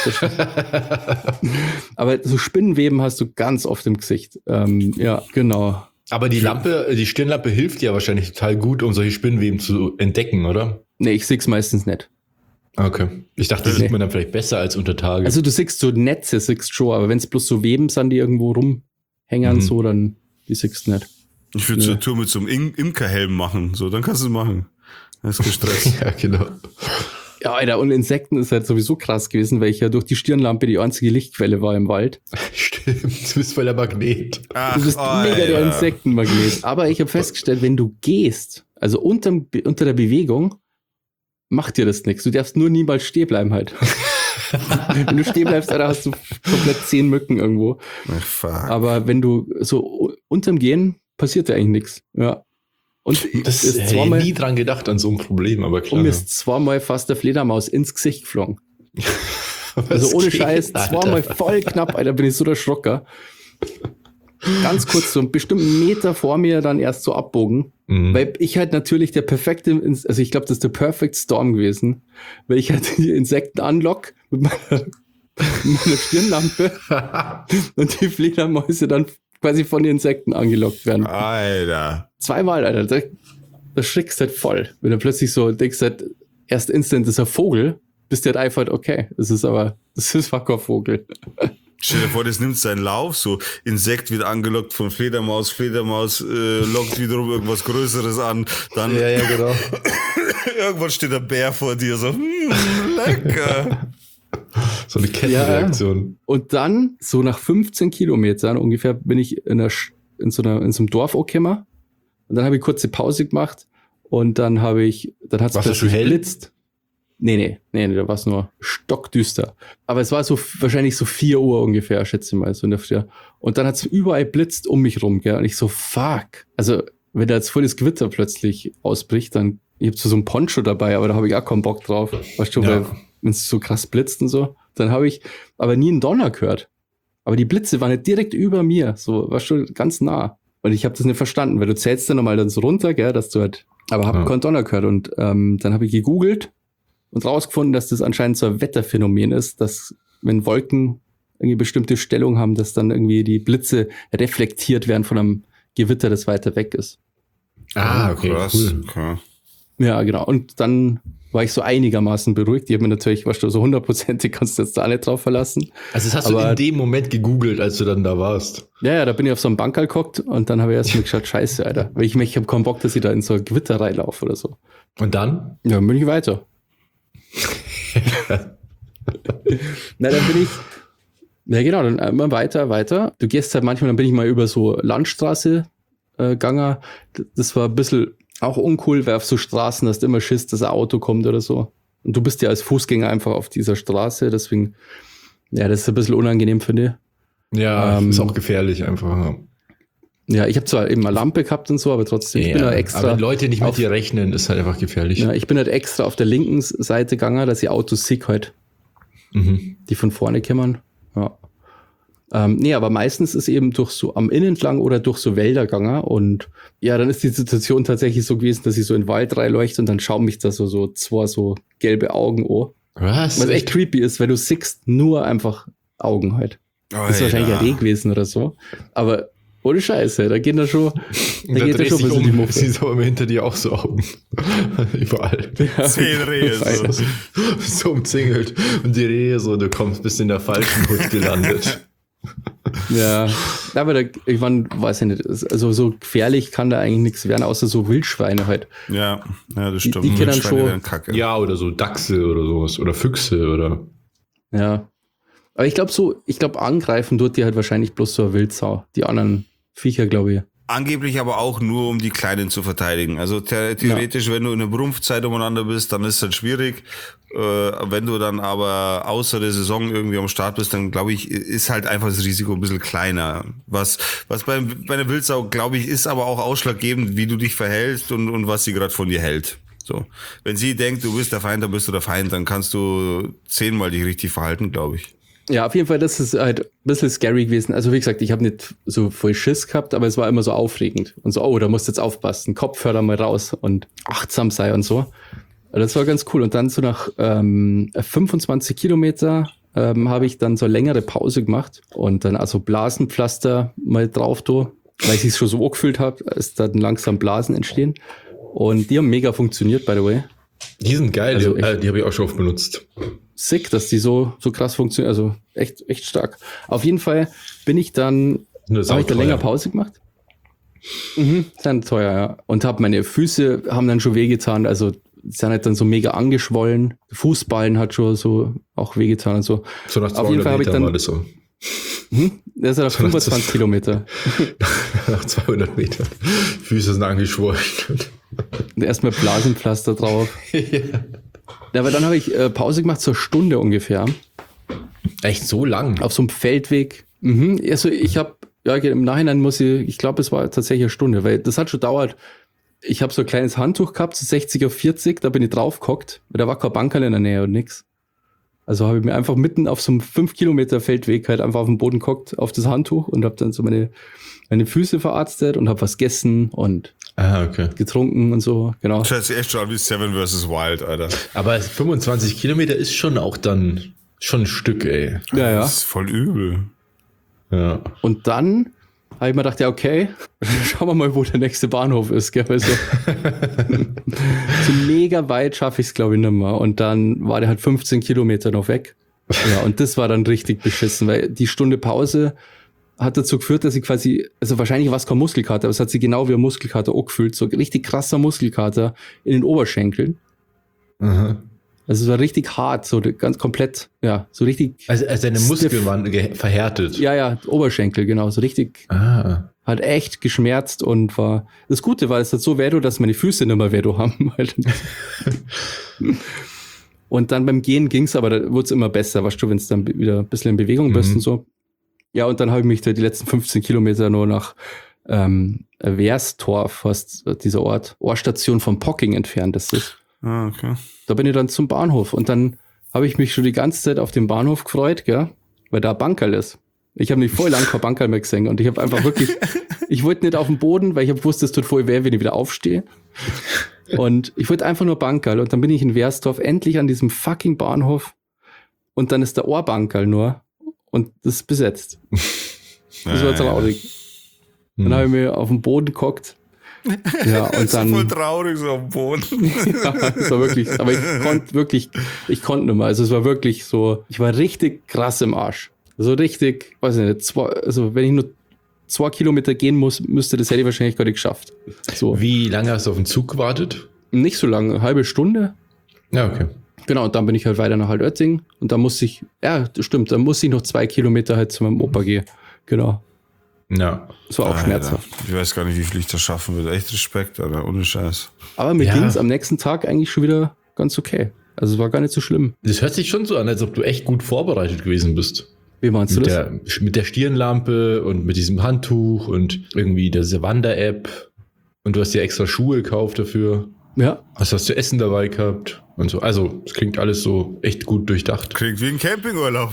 Aber so Spinnenweben hast du ganz oft im Gesicht. Ähm, ja, genau. Aber die Lampe, die Stirnlampe hilft dir wahrscheinlich total gut, um solche Spinnenweben zu entdecken, oder? Nee, ich sehe meistens nicht. Okay. Ich dachte, das Nee. sieht man dann vielleicht besser als unter Tage. Also du siehst so Netze, siehst schon, aber wenn es bloß so Weben sind, die irgendwo rumhängen, Mhm. so, dann die siehst du nicht. Ich würde so Ja. eine Tour mit so einem Im Imkerhelm machen. So, dann kannst du es machen. Das ist gestresst. ja, genau. Ja, Alter, und Insekten ist halt sowieso krass gewesen, weil ich ja durch die Stirnlampe die einzige Lichtquelle war im Wald. Stimmt, du bist voll der Magnet. Ach, Du bist mega der Alter. Insektenmagnet. Aber ich habe festgestellt, wenn du gehst, also unterm, unter der Bewegung, macht dir das nichts. Du darfst nur niemals stehen bleiben halt. Wenn du stehen bleibst, Alter, hast du komplett zehn Mücken irgendwo. Ach, fuck. Aber wenn du so unterm Gehen, passiert da eigentlich nichts. Ja. Und Das ist hätte ich zweimal, nie dran gedacht an so ein Problem, aber klar. und mir ist zweimal fast der Fledermaus ins Gesicht geflogen. Was Also ohne geht, Scheiß, Alter? zweimal voll knapp, Alter, bin ich so der Schrocker. Ganz kurz, so einen bestimmten Meter vor mir dann erst so abbogen. Mhm. Weil ich halt natürlich der perfekte, Ins- also ich glaube, das ist der Perfect Storm gewesen, weil ich halt die Insekten anlock mit meiner, mit meiner Stirnlampe und die Fledermäuse dann quasi von den Insekten angelockt werden. Alter. Zweimal, Alter, da, da schrickst halt voll. Wenn du plötzlich so denkst, halt, erst instant ist ein Vogel, bist du halt einfach, okay, das ist aber, das ist fucker Vogel. Stell dir vor, das nimmt seinen Lauf, so Insekt wird angelockt von Fledermaus, Fledermaus äh, lockt wiederum irgendwas Größeres an, dann ja, ja, genau. irgendwann steht der Bär vor dir, so, hm, lecker. So eine Kettenreaktion. Und dann, so nach fünfzehn Kilometern ungefähr, bin ich in, der, Sch- in, so, einer, in so einem Dorf angekommen. Und dann habe ich kurze Pause gemacht und dann habe ich, dann hat es plötzlich geblitzt. Nee, nee, nee, nee, da war es nur stockdüster. Aber es war so wahrscheinlich so vier Uhr ungefähr, schätze ich mal, so in der Früh. Und dann hat es überall blitzt um mich rum, gell? Und ich so, fuck. Also, wenn da jetzt voll das Gewitter plötzlich ausbricht, dann, ich hab so ein Poncho dabei, aber da habe ich auch keinen Bock drauf. Weißt du, Ja. wenn es so krass blitzt und so. Dann habe ich aber nie einen Donner gehört. Aber die Blitze waren nicht direkt über mir, so, weißt du, ganz nah. Und ich habe das nicht verstanden, weil du zählst dann nochmal dann so runter, gell, dass du halt, aber hab Ja. keinen Donner gehört. Und ähm, dann habe ich gegoogelt und rausgefunden, dass das anscheinend so ein Wetterphänomen ist, dass wenn Wolken irgendwie bestimmte Stellung haben, dass dann irgendwie die Blitze reflektiert werden von einem Gewitter, das weiter weg ist. Ah, okay, Krass. cool. Okay. Ja, genau. Und dann war ich so einigermaßen beruhigt. Die haben mir natürlich, weißt du, so hundertprozentig kannst du jetzt da nicht drauf verlassen. Also das hast Aber- du in dem Moment gegoogelt, als du dann da warst. Ja, ja, da bin ich auf so einem Bankerl gehockt und dann habe ich erst mal geschaut, scheiße, Alter. Weil ich, ich habe keinen Bock, dass ich da in so ein Gewitter reinlaufe oder so. Und dann? Ja, dann bin ich weiter. Na, dann bin ich, ja genau, dann immer weiter, weiter. Du gehst halt manchmal, dann bin ich mal über so Landstraße äh, gegangen. D- Das war ein bisschen auch uncool, weil auf so Straßen hast du immer Schiss, dass ein Auto kommt oder so. Und du bist ja als Fußgänger einfach auf dieser Straße, deswegen, ja, das ist ein bisschen unangenehm, finde ich. Ja, Ähm, ist auch gefährlich einfach. Ja, ich habe zwar eben eine Lampe gehabt und so, aber trotzdem, ich bin halt extra. aber wenn Leute nicht mit auf- dir rechnen, ist halt einfach gefährlich. Ja, ich bin halt extra auf der linken Seite gegangen, dass ich Autos sehe halt, Mhm. die von vorne kommen. Ja. Ähm, nee, aber meistens ist eben durch so am Inn entlang oder durch so Wälder gegangen und ja, dann ist die Situation tatsächlich so gewesen, dass ich so in den Wald reinleuchte und dann schauen mich da so, so zwei so gelbe Augen an. Was? Was echt creepy ist, weil du siehst nur einfach Augen halt. Das ist wahrscheinlich ein Reh gewesen oder so. Aber ohne Scheiße, da geht da schon, da Da geht da drehst schon ein dich bisschen die um, Muffe. siehst aber hinter dir auch so Augen. Überall. Zehn Rehe. Alter. So. So umzingelt. Und die Rehe so, du kommst, bist in der falschen Hut gelandet. Ja, aber da, ich mein, weiß ich nicht, also so gefährlich kann da eigentlich nichts werden, außer so Wildschweine halt. Ja, ja, das Die- stimmt. die kennen Wildschweine schon- wären Kacke. Ja, oder so Dachse oder sowas. Oder Füchse oder. Ja. Aber ich glaube so, ich glaube angreifen tut die halt wahrscheinlich bloß so eine Wildsau. Die anderen Viecher, glaube ich. Angeblich aber auch nur, um die Kleinen zu verteidigen. Also the theoretisch, wenn du in der Brumpfzeit umeinander bist, dann ist es halt schwierig. Äh, wenn du dann aber außer der Saison irgendwie am Start bist, dann glaube ich, ist halt einfach das Risiko ein bisschen kleiner. Was, was bei, bei einer Wildsau, glaube ich, ist aber auch ausschlaggebend, wie du dich verhältst und, und was sie gerade von dir hält. So. Wenn sie denkt, du bist der Feind, dann bist du der Feind, dann kannst du zehnmal dich richtig verhalten, glaube ich. Ja, auf jeden Fall, das ist halt ein bisschen scary gewesen. Also wie gesagt, ich habe nicht so voll Schiss gehabt, aber es war immer so aufregend. Und so, oh, da musst du jetzt aufpassen, Kopfhörer mal raus und achtsam sei und so. Das war ganz cool. Und dann so nach ähm, fünfundzwanzig Kilometer ähm, habe ich dann so eine längere Pause gemacht und dann also Blasenpflaster mal drauf, do, weil ich es schon so angefühlt habe, ist dann langsam Blasen entstehen. Und die haben mega funktioniert, by the way. Die sind geil, Also die, ich- äh, die habe ich auch schon oft benutzt. Sick, dass die so, so krass funktionieren. Also echt, echt stark. Auf jeden Fall bin ich dann, Nur habe ich da sauteuer. länger Pause gemacht. Mhm, dann teuer, ja. Und habe meine Füße haben dann schon wehgetan. Also sind halt dann so mega angeschwollen. Fußballen hat schon so auch wehgetan und so. So nach Auf jeden zweihundert Fall habe ich Metern dann- war das so. Hm? Das ist ja So nach fünfundzwanzig Kilometer. Nach zweihundert Metern. Füße sind angeschwollen. Und erstmal Blasenpflaster drauf. Ja, aber dann habe ich äh, Pause gemacht, zur Stunde ungefähr. Echt so lang? Auf so einem Feldweg. Mhm. Also ich habe, ja, im Nachhinein muss ich, ich glaube, es war tatsächlich eine Stunde, weil das hat schon dauert. Ich habe so ein kleines Handtuch gehabt, so sechzig auf vierzig, da bin ich drauf gehockt, weil da war kein Bankerl in der Nähe und nix. Also habe ich mir einfach mitten auf so einem fünf Kilometer Feldweg halt einfach auf den Boden gehockt, auf das Handtuch und habe dann so meine, meine Füße verarztet und habe was gegessen und Ah, okay. getrunken und so, genau. Das hört sich echt schon an wie Seven versus Wild, Alter. Aber fünfundzwanzig Kilometer ist schon auch dann schon ein Stück, ey. Ja, ja. Das ist voll übel. Ja. Und dann habe ich mir gedacht, ja, okay, schauen wir mal, wo der nächste Bahnhof ist. Gell? Also, so mega weit schaffe ich es, glaube ich, nicht mehr. Und dann war der halt fünfzehn Kilometer noch weg. Ja, und das war dann richtig beschissen, weil die Stunde Pause hat dazu geführt, dass ich quasi, also wahrscheinlich war es kein Muskelkater, aber es hat sich genau wie ein Muskelkater auch gefühlt. So richtig krasser Muskelkater in den Oberschenkeln. Aha. Also es war richtig hart, so ganz komplett, ja, so richtig, Also, also deine Stiff. Muskeln waren ge- verhärtet. ja, ja, Oberschenkel, genau, so richtig Ah. hat echt geschmerzt und war, das Gute war, es hat so weh, dass meine Füße nicht mehr weh haben. Und dann beim Gehen ging's, aber da wurde es immer besser, weißt du, wenn es dann wieder ein bisschen in Bewegung bist Mhm. und so. Ja, und dann habe ich mich da die letzten fünfzehn Kilometer nur nach ähm, Wehrstorf, fast dieser Ort, Ohrstation von Pocking entfernt, das ist. Ah, okay. Da bin ich dann zum Bahnhof und dann habe ich mich schon die ganze Zeit auf den Bahnhof gefreut, gell, weil da Bankerl ist. Ich habe nicht voll lang kein Bankerl mehr gesehen und ich habe einfach wirklich, ich wollte nicht auf den Boden, weil ich habe gewusst, es tut voll weh, wenn ich wieder aufstehe. Und ich wollte einfach nur Bankerl und dann bin ich in Wehrstorf endlich an diesem fucking Bahnhof und dann ist der Ohrbankerl nur und das ist besetzt. Das war traurig. Dann habe ich mir auf den Boden geguckt. Ja, und Das ist dann. voll traurig so am Boden. Ja, es war wirklich, aber ich konnte wirklich, ich konnte nicht mehr. Also es war wirklich so, ich war richtig krass im Arsch. So richtig, weiß ich nicht, zwei, also wenn ich nur zwei Kilometer gehen muss, müsste das hätte ich wahrscheinlich gar nicht geschafft. So. Wie lange hast du auf den Zug gewartet? Nicht so lange, eine halbe Stunde. Ja, okay. Genau, und dann bin ich halt weiter nach Altötting und dann musste ich, ja, das stimmt, dann musste ich noch zwei Kilometer halt zu meinem Opa gehen. Genau. Ja. Das war auch Alter, schmerzhaft. Ich weiß gar nicht, wie viel ich das schaffen würde. Echt Respekt, Alter, ohne Scheiß. Aber mir Ja. ging es am nächsten Tag eigentlich schon wieder ganz okay. Also es war gar nicht so schlimm. Das hört sich schon so an, als ob du echt gut vorbereitet gewesen bist. Wie meinst du Mit das? der, mit der Stirnlampe und mit diesem Handtuch und irgendwie diese Wander-App. Und du hast dir extra Schuhe gekauft dafür. Ja, Was hast du Essen dabei gehabt? Und so. Also, es klingt alles so echt gut durchdacht. Klingt wie ein Campingurlaub.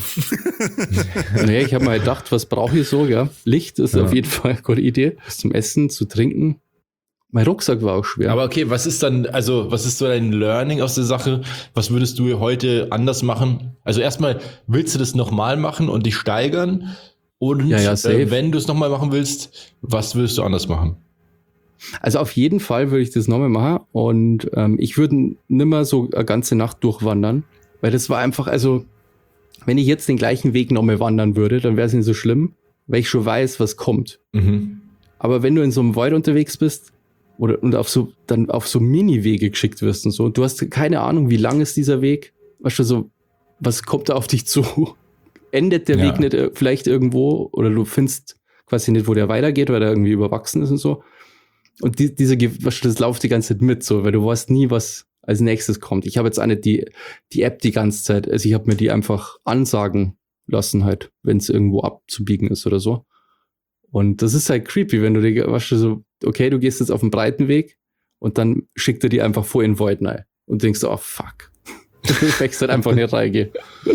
naja, ich habe mal gedacht, was brauche ich so, gell? Licht ist Ja. auf jeden Fall eine gute Idee. Was zum Essen, zu trinken. Mein Rucksack war auch schwer. Aber okay, was ist dann, also, was ist so dein Learning aus der Sache? Was würdest du heute anders machen? Also, erstmal, willst du das nochmal machen und dich steigern? Und Ja, ja, safe. äh, wenn du es nochmal machen willst, was würdest du anders machen? Also auf jeden Fall würde ich das nochmal machen und ähm, ich würde nimmer so eine ganze Nacht durchwandern, weil das war einfach, also wenn ich jetzt den gleichen Weg nochmal wandern würde, dann wäre es nicht so schlimm, weil ich schon weiß, was kommt. Mhm. Aber wenn du in so einem Wald unterwegs bist oder und auf so dann auf so Mini-Wege geschickt wirst und so, und du hast keine Ahnung, wie lang ist dieser Weg, weißt du, so, was kommt da auf dich zu? Endet der Ja. Weg nicht äh, vielleicht irgendwo oder du findest quasi nicht, wo der weitergeht, weil der irgendwie überwachsen ist und so. Und die, diese, Ge- weißt du, das läuft die ganze Zeit mit, so, weil du weißt nie, was als nächstes kommt. Ich habe jetzt auch nicht die, die App die ganze Zeit, also ich habe mir die einfach ansagen lassen halt, wenn es irgendwo abzubiegen ist oder so. Und das ist halt creepy, wenn du dir, weißt du, so, okay, du gehst jetzt auf den breiten Weg und dann schickt er die einfach vor in den Void rein und denkst so, oh fuck. Du wächst halt einfach nicht reingehen.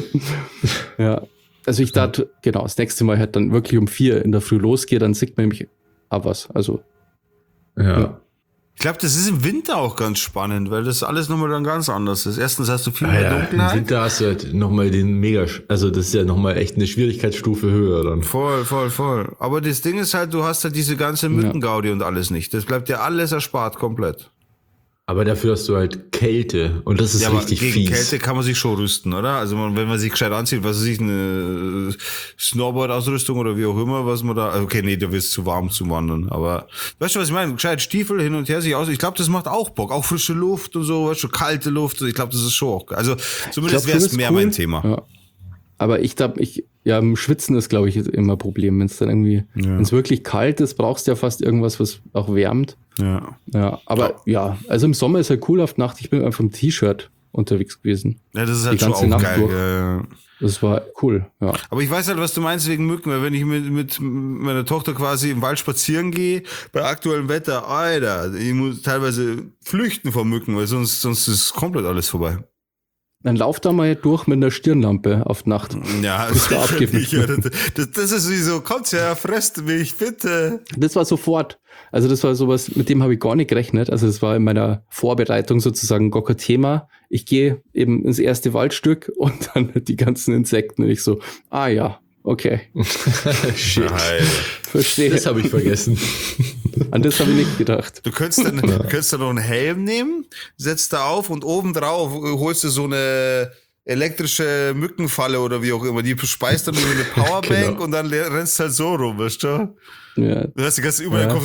Ja. Also ich dachte, genau, das nächste Mal halt dann wirklich um vier in der Früh losgehe, dann sieht man nämlich auch was. Also, Ja. Ja. Ich glaube, das ist im Winter auch ganz spannend, weil das alles nochmal dann ganz anders ist. Erstens hast du viel Ah mehr ja, im Dunkelheit. Winter hast du halt nochmal den mega, also das ist ja nochmal echt eine Schwierigkeitsstufe höher dann. Voll, voll, voll. Aber das Ding ist halt, du hast halt diese ganze Mückengaudi und alles nicht. Das bleibt dir alles erspart komplett. Aber dafür hast du halt Kälte und das ist Ja, aber richtig gegen fies. Kälte kann man sich schon rüsten, oder? Also man, wenn man sich gescheit anzieht, was weiß ich, eine Snowboard-Ausrüstung oder wie auch immer, was man da, okay, nee, da wird es zu warm zu wandern, aber weißt du, was ich meine? Gescheit Stiefel hin und her sich aus, ich glaube, das macht auch Bock, auch frische Luft und so, weißt du, kalte Luft, ich glaube, das ist schon auch, also zumindest wäre es mehr cool. mein Thema. Ja. Aber ich glaube, ich, ja, im Schwitzen ist, glaube ich, immer ein Problem. Wenn es dann irgendwie, Ja. wenn es wirklich kalt ist, brauchst du ja fast irgendwas, was auch wärmt. Ja. Ja, aber ja, also im Sommer ist ja cool auf Nacht. Ich bin einfach im T-Shirt unterwegs gewesen. Ja, das ist halt Die schon ganze auch Nacht geil. durch. Ja, ja. Das war cool, ja. Aber ich weiß halt, was du meinst wegen Mücken, weil wenn ich mit, mit meiner Tochter quasi im Wald spazieren gehe, bei aktuellem Wetter, Alter, ich muss teilweise flüchten vor Mücken, weil sonst, sonst ist komplett alles vorbei. Dann lauf da mal durch mit einer Stirnlampe auf Nacht. Ja, Bist du abgeben. das, das ist wie so, kommt her, fresst mich, bitte. Das war sofort. Also das war sowas, mit dem habe ich gar nicht gerechnet. Also das war in meiner Vorbereitung sozusagen gar kein Thema. Ich gehe eben ins erste Waldstück und dann die ganzen Insekten und ich so, ah ja, okay, Shit. Alter. verstehe. Das habe ich vergessen. An das habe ich nicht gedacht. Du könntest dann, du könntest dann noch einen Helm nehmen, setzt da auf und oben drauf holst du so eine elektrische Mückenfalle oder wie auch immer. Die speist dann über eine Powerbank Genau. und dann le- rennst halt so rum, weißt du? Ja, Du hast die ganze überall Ja. Kopf.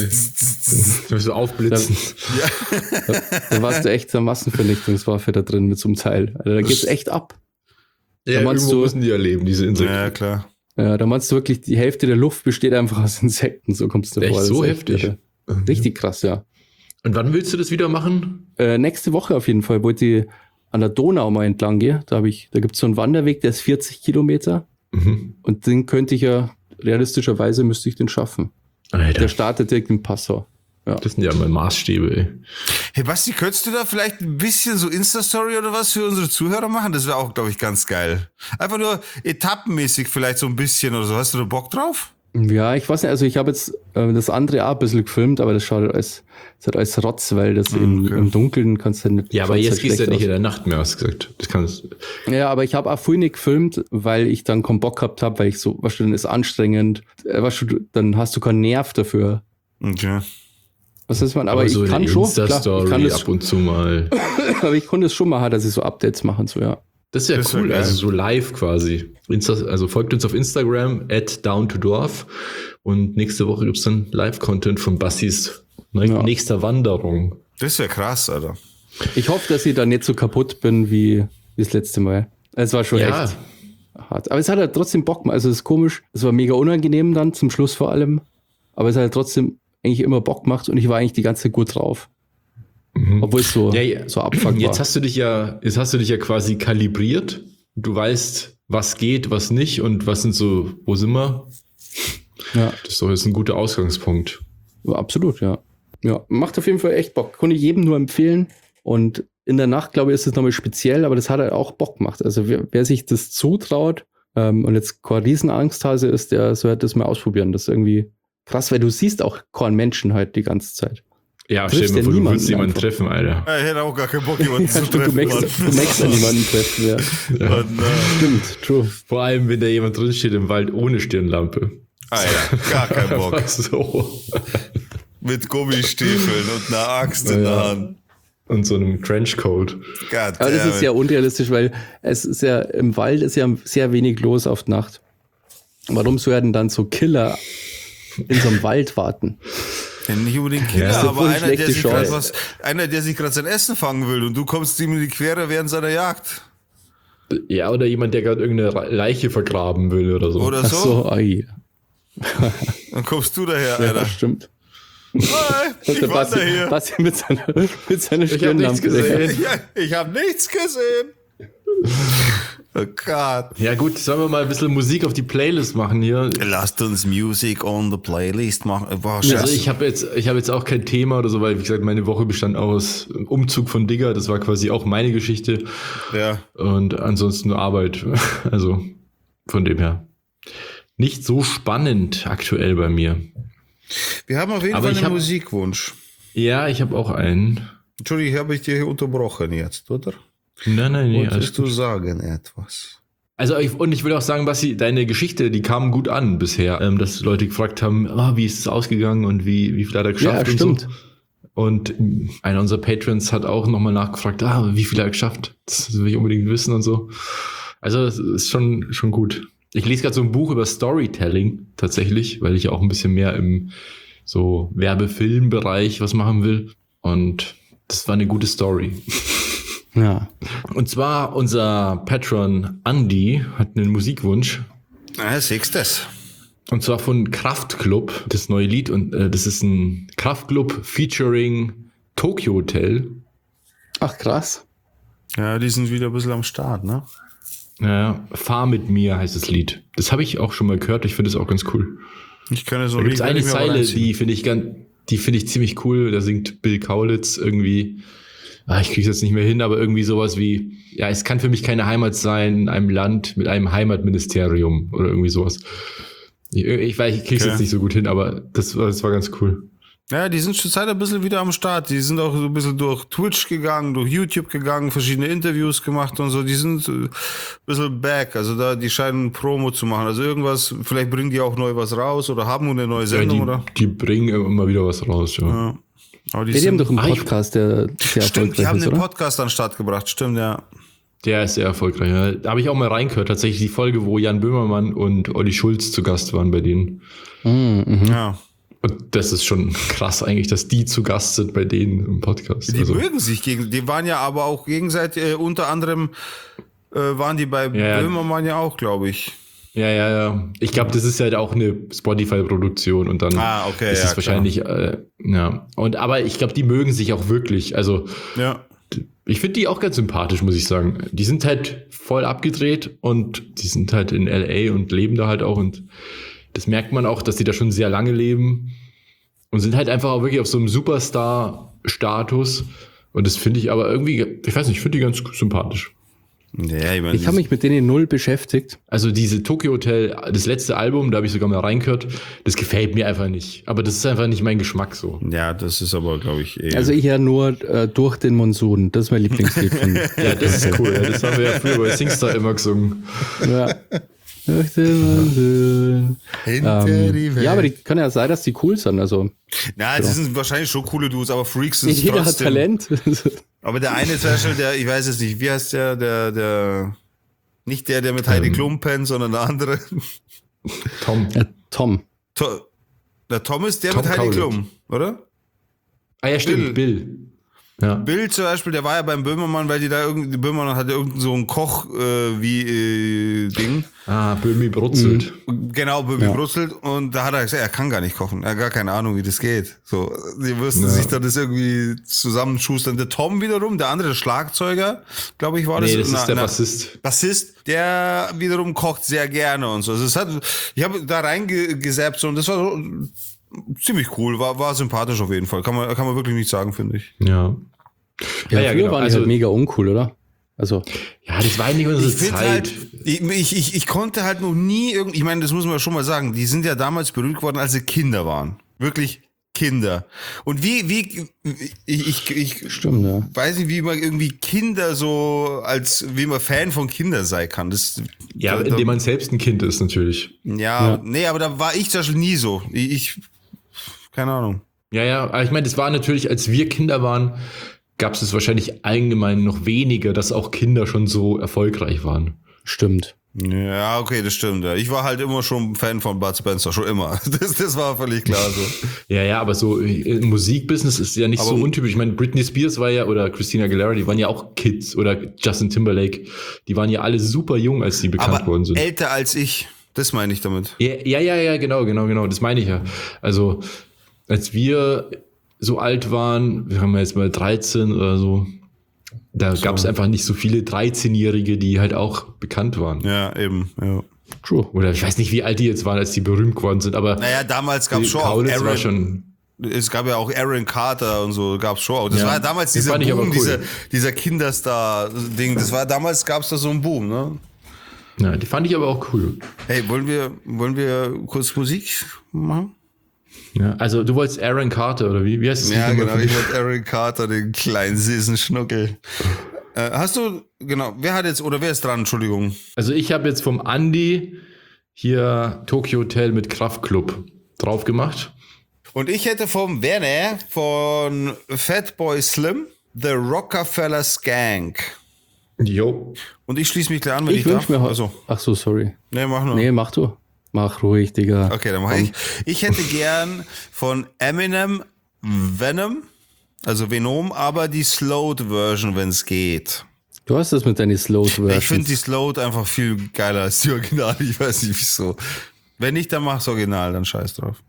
Du musst so aufblitzen. da, da warst du echt eine Massenvernichtungswaffe da drin mit so einem Teil. Also da geht's echt ab. Ja, Da meinst irgendwo du- müssen die ja leben, diese Insekten. Ja, klar. Ja, da meinst du wirklich, die Hälfte der Luft besteht einfach aus Insekten, so kommst du Echt vor. Das so ist heftig? irre. Richtig krass, ja. Und wann willst du das wieder machen? Äh, nächste Woche auf jeden Fall wollte ich an der Donau mal entlang gehen. Da, hab ich, da gibt es so einen Wanderweg, der ist vierzig Kilometer. Mhm. Und den könnte ich ja, realistischerweise müsste ich den schaffen. Alter, Der startet direkt in Passau. Ja. das sind ja mal Maßstäbe, ey. Hey Basti, könntest du da vielleicht ein bisschen so Insta-Story oder was für unsere Zuhörer machen? Das wäre auch, glaube ich, ganz geil. Einfach nur etappenmäßig vielleicht so ein bisschen oder so. Hast du da Bock drauf? Ja, ich weiß nicht, also ich habe jetzt äh, das andere auch ein bisschen gefilmt, aber das schaut halt als, das hat als Rotz, weil das im, Okay. im Dunkeln kannst du nicht. Ja, aber schaut's jetzt halt gehst du ja schlecht nicht in aus. der Nacht mehr, hast du gesagt. Das kannst Ja, aber ich habe auch vorhin nicht gefilmt, weil ich dann keinen Bock gehabt habe, weil ich so, weißt du, dann ist anstrengend, äh, weißt du, dann hast du keinen Nerv dafür. Okay. Was ist man? Aber, so ich kann eine schon, klar, ich Insta-Story kann das, ab und zu mal. aber ich konnte es schon machen, dass ich so Updates machen, so ja. Das ist ja Das wär cool, geil. also so live quasi. Insta, also folgt uns auf Instagram, at down to dorf. Und nächste Woche gibt's dann Live-Content von Bassis Ja. nächster Wanderung. Das wäre krass, Alter. Ich hoffe, dass ich da nicht so kaputt bin wie, wie das letzte Mal. Es war schon Ja. echt hart. Aber es hat halt trotzdem Bock gemacht. Also es ist komisch. Es war mega unangenehm dann, zum Schluss vor allem. Aber es hat halt trotzdem eigentlich immer Bock gemacht und ich war eigentlich die ganze Zeit gut drauf. Mhm. Obwohl es so, Ja, ja. so abfuck Jetzt war. hast du dich ja, jetzt hast du dich ja quasi kalibriert. Du weißt, was geht, was nicht und was sind so, wo sind wir? Ja, Das ist doch jetzt ein guter Ausgangspunkt. ja, absolut, ja. Ja, macht auf jeden Fall echt Bock. Konnte ich jedem nur empfehlen. Und in der Nacht, glaube ich, ist es nochmal speziell, aber das hat halt auch Bock gemacht. Also wer, wer sich das zutraut ähm, und jetzt keine Riesenangsthase ist, der sollte das mal ausprobieren. Das ist irgendwie krass, weil du siehst auch keinen Menschen halt die ganze Zeit. Ja, Triffst stell dir mal ja vor, du niemanden willst jemanden einfach. treffen, Alter. Ich hätte auch gar keinen Bock, jemanden Ja, zu stimmt, du treffen. merkst, du merkst an niemanden treffen, ja. Mann. Und, äh, Stimmt, true. Vor allem, wenn da jemand drinsteht im Wald ohne Stirnlampe. Alter, gar keinen Bock. Einfach so. Mit Gummistiefeln und einer Axt in Ja. der Hand. Und so einem Trenchcoat. God Aber das damn ist it. ja unrealistisch, weil es ist ja, im Wald ist ja sehr wenig los auf die Nacht. Warum werden dann so Killer in so einem Wald warten? Ja, nicht unbedingt Killer, Ja, ist ja aber voll eine einer der, schlechte sich grad Chance. was, einer, der sich gerade sein Essen fangen will und du kommst ihm in die Quere während seiner Jagd. Ja, oder jemand, der gerade irgendeine Leiche vergraben will oder so. Oder Ach so. so, ai. Dann kommst du daher, Ja, Alter. stimmt. Hi, ich Der wander Basti, hier. Basti mit seiner, mit seiner Ich hab nichts Stirnlampe. gesehen. Ja, ich habe nichts gesehen. Oh Gott. Ja gut, sollen wir mal ein bisschen Musik auf die Playlist machen hier? Lasst uns Music on the Playlist machen. Boah, Also scheiße. ich habe jetzt, ich habe jetzt auch kein Thema oder so, weil wie gesagt, meine Woche bestand aus Umzug von Digger, das war quasi auch meine Geschichte Ja. und ansonsten nur Arbeit. Also von dem her nicht so spannend aktuell bei mir. Wir haben auf jeden Aber Fall ich einen hab- Musikwunsch. Ja, ich habe auch einen. Entschuldigung, habe ich dich hier unterbrochen jetzt, oder? Nein, nein, nee. alles Wolltest du gut. sagen etwas? Also ich, und ich will auch sagen, Basti, deine Geschichte, die kam gut an bisher, ähm, dass Leute gefragt haben, ah, wie ist es ausgegangen und wie, wie viel hat er geschafft Ja, und stimmt. so. Und einer unserer Patrons hat auch nochmal nachgefragt, ah, wie viel hat er geschafft? Das will ich unbedingt wissen und so. Also das ist schon, schon gut. Ich lese gerade so ein Buch über Storytelling tatsächlich, weil ich auch ein bisschen mehr im so Werbefilmbereich was machen will. Und das war eine gute Story. Ja. Und zwar unser Patron Andy hat einen Musikwunsch. Ah, siehst das. Und zwar von Kraftklub, das neue Lied. Und äh, das ist ein Kraftklub featuring Tokyo Hotel. Ach, krass. Ja, die sind wieder ein bisschen am Start, ne? Ja, Fahr mit mir heißt das Lied. Das habe ich auch schon mal gehört. Ich finde es auch ganz cool. Ich kann es Da gibt es eine Zeile, die finde ich ganz, die finde ich ziemlich cool. Da singt Bill Kaulitz irgendwie. Ah, ich kriege es jetzt nicht mehr hin, aber irgendwie sowas wie, ja, es kann für mich keine Heimat sein in einem Land mit einem Heimatministerium oder irgendwie sowas. Ich, ich weiß, ich kriege es Okay. jetzt nicht so gut hin, aber das, war- das war ganz cool. Ja, die sind schon Zeit ein bisschen wieder am Start. Die sind auch so ein bisschen durch Twitch gegangen, durch YouTube gegangen, verschiedene Interviews gemacht und so. Die sind äh, ein bisschen back. Also da, die scheinen Promo zu machen. Also irgendwas, vielleicht bringen die auch neu was raus oder haben eine neue Ja, Sendung, die, oder? die bringen immer wieder was raus, ja. Ja. Aber die Ja, die haben sind, doch einen Ah, ich- Podcast, der sehr stimmt, die erfolgreich haben ist, den oder? Podcast an den Start gebracht. Stimmt, ja. Der ist sehr erfolgreich. Ja. Da habe ich auch mal reingehört, tatsächlich die Folge, wo Jan Böhmermann und Olli Schulz zu Gast waren bei denen. Mhm, mhm. Ja. Und das ist schon krass eigentlich, dass die zu Gast sind bei denen im Podcast. Die Also, mögen sich gegen, die waren ja aber auch gegenseitig, äh, unter anderem äh, waren die bei Ja, ja. Böhmermann ja auch, glaube ich. Ja, ja, ja. Ich glaube, das ist halt auch eine Spotify-Produktion und dann Ah, okay, ist ja, es wahrscheinlich, äh, ja. Und aber ich glaube, die mögen sich auch wirklich. Also Ja. ich finde die auch ganz sympathisch, muss ich sagen. Die sind halt voll abgedreht und die sind halt in L A und leben da halt auch und das merkt man auch, dass die da schon sehr lange leben und sind halt einfach auch wirklich auf so einem Superstar-Status und das finde ich aber irgendwie, ich weiß nicht, ich finde die ganz sympathisch. Ja, ich meine, Ich habe mich mit denen null beschäftigt. Also diese Tokyo Hotel, das letzte Album, da habe ich sogar mal reingehört, das gefällt mir einfach nicht. Aber das ist einfach nicht mein Geschmack so. ja, das ist aber, glaube ich, eh. Also ich ja nur äh, durch den Monsun. Das ist mein Lieblingslied von. Ja, das ist cool. Ja, das haben wir ja früher bei Singstar immer gesungen. Ja. Durch den Monsun. Hinter die Ähm, Welt. ja, aber die kann ja sein, dass die cool sind. Also Na, es sind wahrscheinlich schon coole Dudes, aber Freaks sind jeder hat trotzdem. Talent. Aber der eine zum Beispiel, der, ich weiß es nicht, wie heißt der, der, der, nicht der, der mit Heidi Ähm. Klum pennt, sondern der andere. Tom. Ja, Tom. To, der Tom ist der Tom mit Heidi Kaulitz. Klum, oder? Ah ja, stimmt, Bill. Ja. Bill zum Beispiel, der war ja beim Böhmermann, weil die da irgendwie, Böhmermann hatte irgend so ein Koch, äh, wie, äh, Ding. Ah, Böhmi brutzelt. Genau, Böhmi Ja. brutzelt. Und da hat er gesagt, er kann gar nicht kochen. Er hat gar keine Ahnung, wie das geht. So, die müssten Ja. sich dann das irgendwie zusammenschustern. Der Tom wiederum, der andere, der Schlagzeuger, glaube ich, war das. Nee, das Na, ist der na, Bassist. Bassist, der wiederum kocht sehr gerne und so. Also es hat, ich habe da reingesappt so, und das war so ziemlich cool, war, war sympathisch auf jeden Fall. Kann man, kann man wirklich nicht sagen, finde ich. Ja. Ja, Ja, ja, früher genau. waren die Also- halt mega uncool, oder? Also Ja, das war nicht unsere Ich finde Zeit. halt, ich, ich, ich, ich konnte halt noch nie irgendwie, ich meine, das muss man schon mal sagen, die sind ja damals berühmt geworden, als sie Kinder waren. Wirklich Kinder. Und wie, wie, ich, ich, ich stimmt, ja. weiß nicht, wie man irgendwie Kinder so, als, wie man Fan von Kindern sein kann. Das, Ja, da, indem man selbst ein Kind ist, natürlich. ja, Ja. nee, aber da war ich zum Beispiel nie so. Ich, ich keine Ahnung. Ja, ja, aber ich meine, das war natürlich, als wir Kinder waren, gab es es wahrscheinlich allgemein noch weniger, dass auch Kinder schon so erfolgreich waren. Stimmt. Ja, okay, das stimmt. Ja. Ich war halt immer schon Fan von Bud Spencer, schon immer. Das, das war völlig klar so. Ja, ja, aber so im Musikbusiness ist ja nicht Aber- so untypisch. Ich meine, Britney Spears war ja, oder Christina Aguilera, die waren ja auch Kids, oder Justin Timberlake, die waren ja alle super jung, als sie bekannt Aber worden sind. älter als ich, das meine ich damit. Ja, ja, ja, ja, genau, genau, genau, das meine ich ja. Also, als wir so alt waren, wir haben jetzt mal dreizehn oder so, da gab es einfach nicht so viele dreizehnjährige, die halt auch bekannt waren. Ja, eben. Ja. True. Oder ich weiß nicht, wie alt die jetzt waren, als die berühmt geworden sind, aber Naja, damals gab es die schon auch Kaulitz war Aaron, schon. es gab ja auch Aaron Carter und so, gab es schon auch. Das Ja, war ja damals das dieser fand ich aber Boom, cool. dieser, dieser Kinderstar-Ding. Das war damals, gab es da so einen Boom, ne? Ja, die fand ich aber auch cool. Hey, wollen wir, wollen wir kurz Musik machen? Ja, also du wolltest Aaron Carter, oder wie? Wie heißt das? Ja, Lied genau. nochmal? Ich wollte Aaron Carter, den kleinen süßen Schnuckel. Äh, hast du, genau, wer hat jetzt, oder wer ist dran, Entschuldigung? Also ich habe jetzt vom Andi hier Tokyo Hotel mit Kraftklub drauf gemacht. Und ich hätte vom Werner von Fatboy Slim The Rockefeller Skank. Jo. Und ich schließe mich gleich an, wenn ich, Ich darf. wünsche mir Also, heute. Ach so, sorry. nee, mach nur. Nee, mach du. Mach ruhig, Digga. Okay, dann mache ich. Ich hätte gern von Eminem Venom, also Venom, aber die Slowed Version, wenn es geht. Du hast das mit deinen Slowed-Versions. Ich finde die Slowed einfach viel geiler als die Original. Ich weiß nicht wieso. Wenn nicht, dann mach's Original, dann scheiß drauf.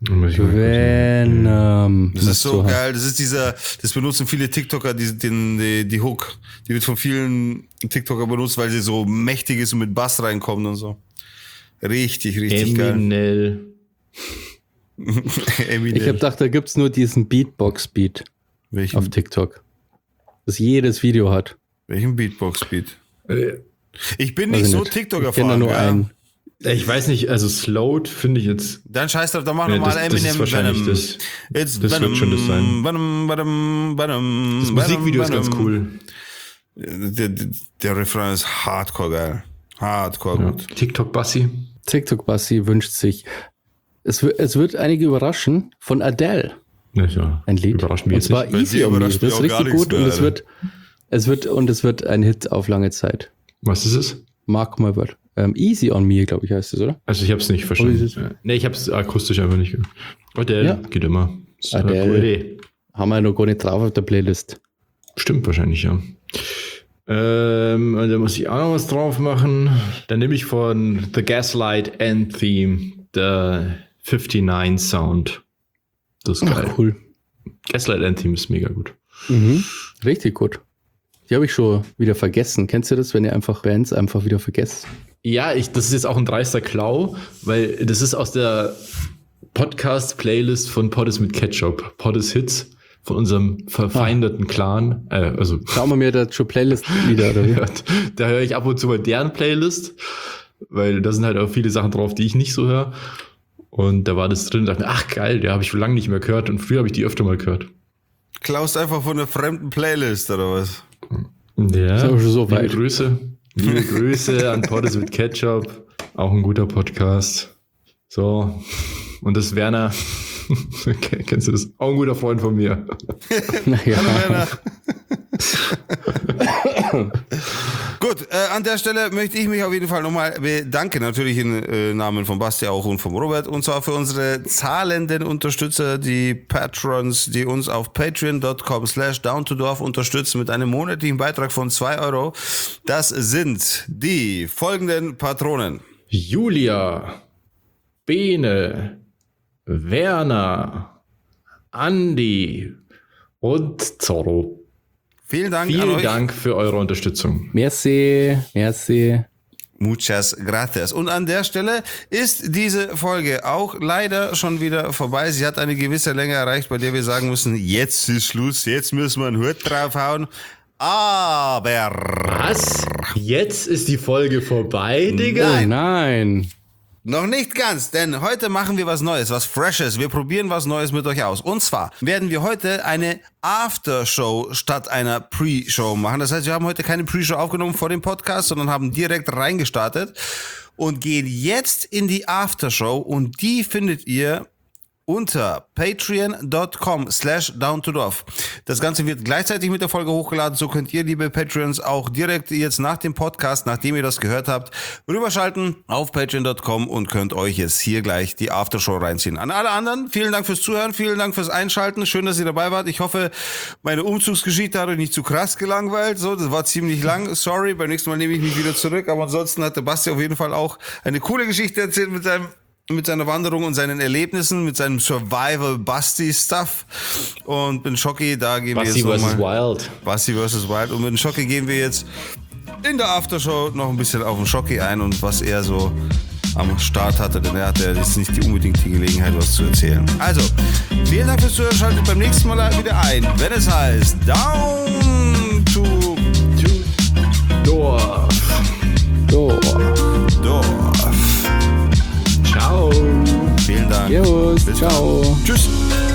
Venom. Das ist so geil. Das ist dieser, das benutzen viele TikToker, die, den, die, die Hook. Die wird von vielen TikToker benutzt, weil sie so mächtig ist und mit Bass reinkommt und so. Richtig, richtig Eminell. geil. Eminem. Ich habe gedacht, da gibt's nur diesen Beatbox-Beat welchen, auf TikTok. Das jedes Video hat. welchen Beatbox-Beat? Äh, Ich bin Weiß nicht ich so nicht. TikTok Ich kenne da erfahren. nur Ja. einen. Ich weiß nicht, also Slowed finde ich jetzt. Dann scheiß drauf, dann machen wir Nee, mal das- das Eminem ist wahrscheinlich Venom. das- It's das wird schon das sein. Venom, Venom, Venom, Das Venom, Musikvideo ist ganz Venom. cool. Der, der, der Refrain ist hardcore geil. Hardcore Ja. gut. TikTok-Bassi. TikTok-Bassi wünscht sich. Es, wird- es wird einige überraschen von Adele. Ja, ja. Ein Lied. Überrascht mich Und jetzt zwar nicht. Bei Easy dir on Me. überrascht Das mich ist auch gar richtig nichts gut und mehr, es wird, es wird und es wird ein Hit auf lange Zeit. Was ist es? Mark my word. Ähm, Easy on Me, glaube ich, heißt es, oder? Also ich habe es nicht Oder verstanden. ist es- Ja. Nee, ich habe es akustisch einfach nicht gehört. Adele, Ja. geht immer. Ist eine Adele. coole Idee. Haben wir noch gar nicht drauf auf der Playlist. Stimmt wahrscheinlich, ja. Ähm, und da muss ich auch noch was drauf machen. Dann nehme ich von The Gaslight End-Theme der neunundfünfzig Sound. Das ist geil. Ach, cool. Gaslight End-Theme ist mega gut. Mhm. Richtig gut. Die habe ich schon wieder vergessen. Kennst du das, wenn ihr einfach Bands einfach wieder vergesst? Ja, ich, das ist jetzt auch ein dreister Klau, weil das ist aus der Podcast-Playlist von Poddes mit Ketchup. Poddes Hits von unserem verfeindeten ah. Clan. Äh, also Schauen wir mir da schon Playlist-Lieder, oder wie? Da höre ich ab und zu mal deren Playlist, weil da sind halt auch viele Sachen drauf, die ich nicht so höre. Und da war das drin und dachte mir, ach geil, der habe ich schon lange nicht mehr gehört und früher habe ich die öfter mal gehört. Klaust einfach von einer fremden Playlist, oder was? Ja, schon so liebe weit. Grüße. Liebe Grüße an Poddes mit Ketchup. Auch ein guter Podcast. So. Und das Werner. Kennst du das? Auch ein guter Freund von mir. Naja. Hallo Werner. Gut, äh, an der Stelle möchte ich mich auf jeden Fall nochmal bedanken, natürlich im äh, Namen von Basti auch und von Robert, und zwar für unsere zahlenden Unterstützer, die Patrons, die uns auf patreon.com slash downtodorf unterstützen mit einem monatlichen Beitrag von zwei Euro. Das sind die folgenden Patronen. Julia, Bene, Werner, Andi und Zorro. Vielen Dank Vielen an euch. Dank für eure Unterstützung. Merci, merci. Muchas gracias. Und an der Stelle ist diese Folge auch leider schon wieder vorbei. Sie hat eine gewisse Länge erreicht, bei der wir sagen müssen, jetzt ist Schluss, jetzt müssen wir einen Hut draufhauen. Aber... Was? Jetzt ist die Folge vorbei, Digga? Oh nein. Noch nicht ganz, denn heute machen wir was Neues, was Freshes. Wir probieren was Neues mit euch aus. Und zwar werden wir heute eine Aftershow statt einer Pre-Show machen. Das heißt, wir haben heute keine Pre-Show aufgenommen vor dem Podcast, sondern haben direkt reingestartet und gehen jetzt in die Aftershow, und die findet ihr unter patreon.com slash downtodorf. Das Ganze wird gleichzeitig mit der Folge hochgeladen, so könnt ihr, liebe Patreons, auch direkt jetzt nach dem Podcast, nachdem ihr das gehört habt, rüberschalten auf patreon Punkt com und könnt euch jetzt hier gleich die Aftershow reinziehen. An alle anderen, vielen Dank fürs Zuhören, vielen Dank fürs Einschalten, schön, dass ihr dabei wart. Ich hoffe, meine Umzugsgeschichte hat euch nicht zu krass gelangweilt, so, das war ziemlich lang, sorry, beim nächsten Mal nehme ich mich wieder zurück, aber ansonsten hat der Basti auf jeden Fall auch eine coole Geschichte erzählt mit seinem mit seiner Wanderung und seinen Erlebnissen, mit seinem Survival-Basti-Stuff. Und mit Schocki, da gehen Basti wir jetzt versus. nochmal... Wild. Basti versus. Wild. Und mit Schocki gehen wir jetzt in der Aftershow noch ein bisschen auf den Schocki ein und was er so am Start hatte, denn er hatte jetzt nicht die unbedingt die Gelegenheit, was zu erzählen. Also, vielen Dank fürs Zuhören, schaltet beim nächsten Mal wieder ein, wenn es heißt Down to, to Dorf. Dorf. Dorf. Ciao. Vielen Dank. Servus. Bis Ciao. dann. Tschüss.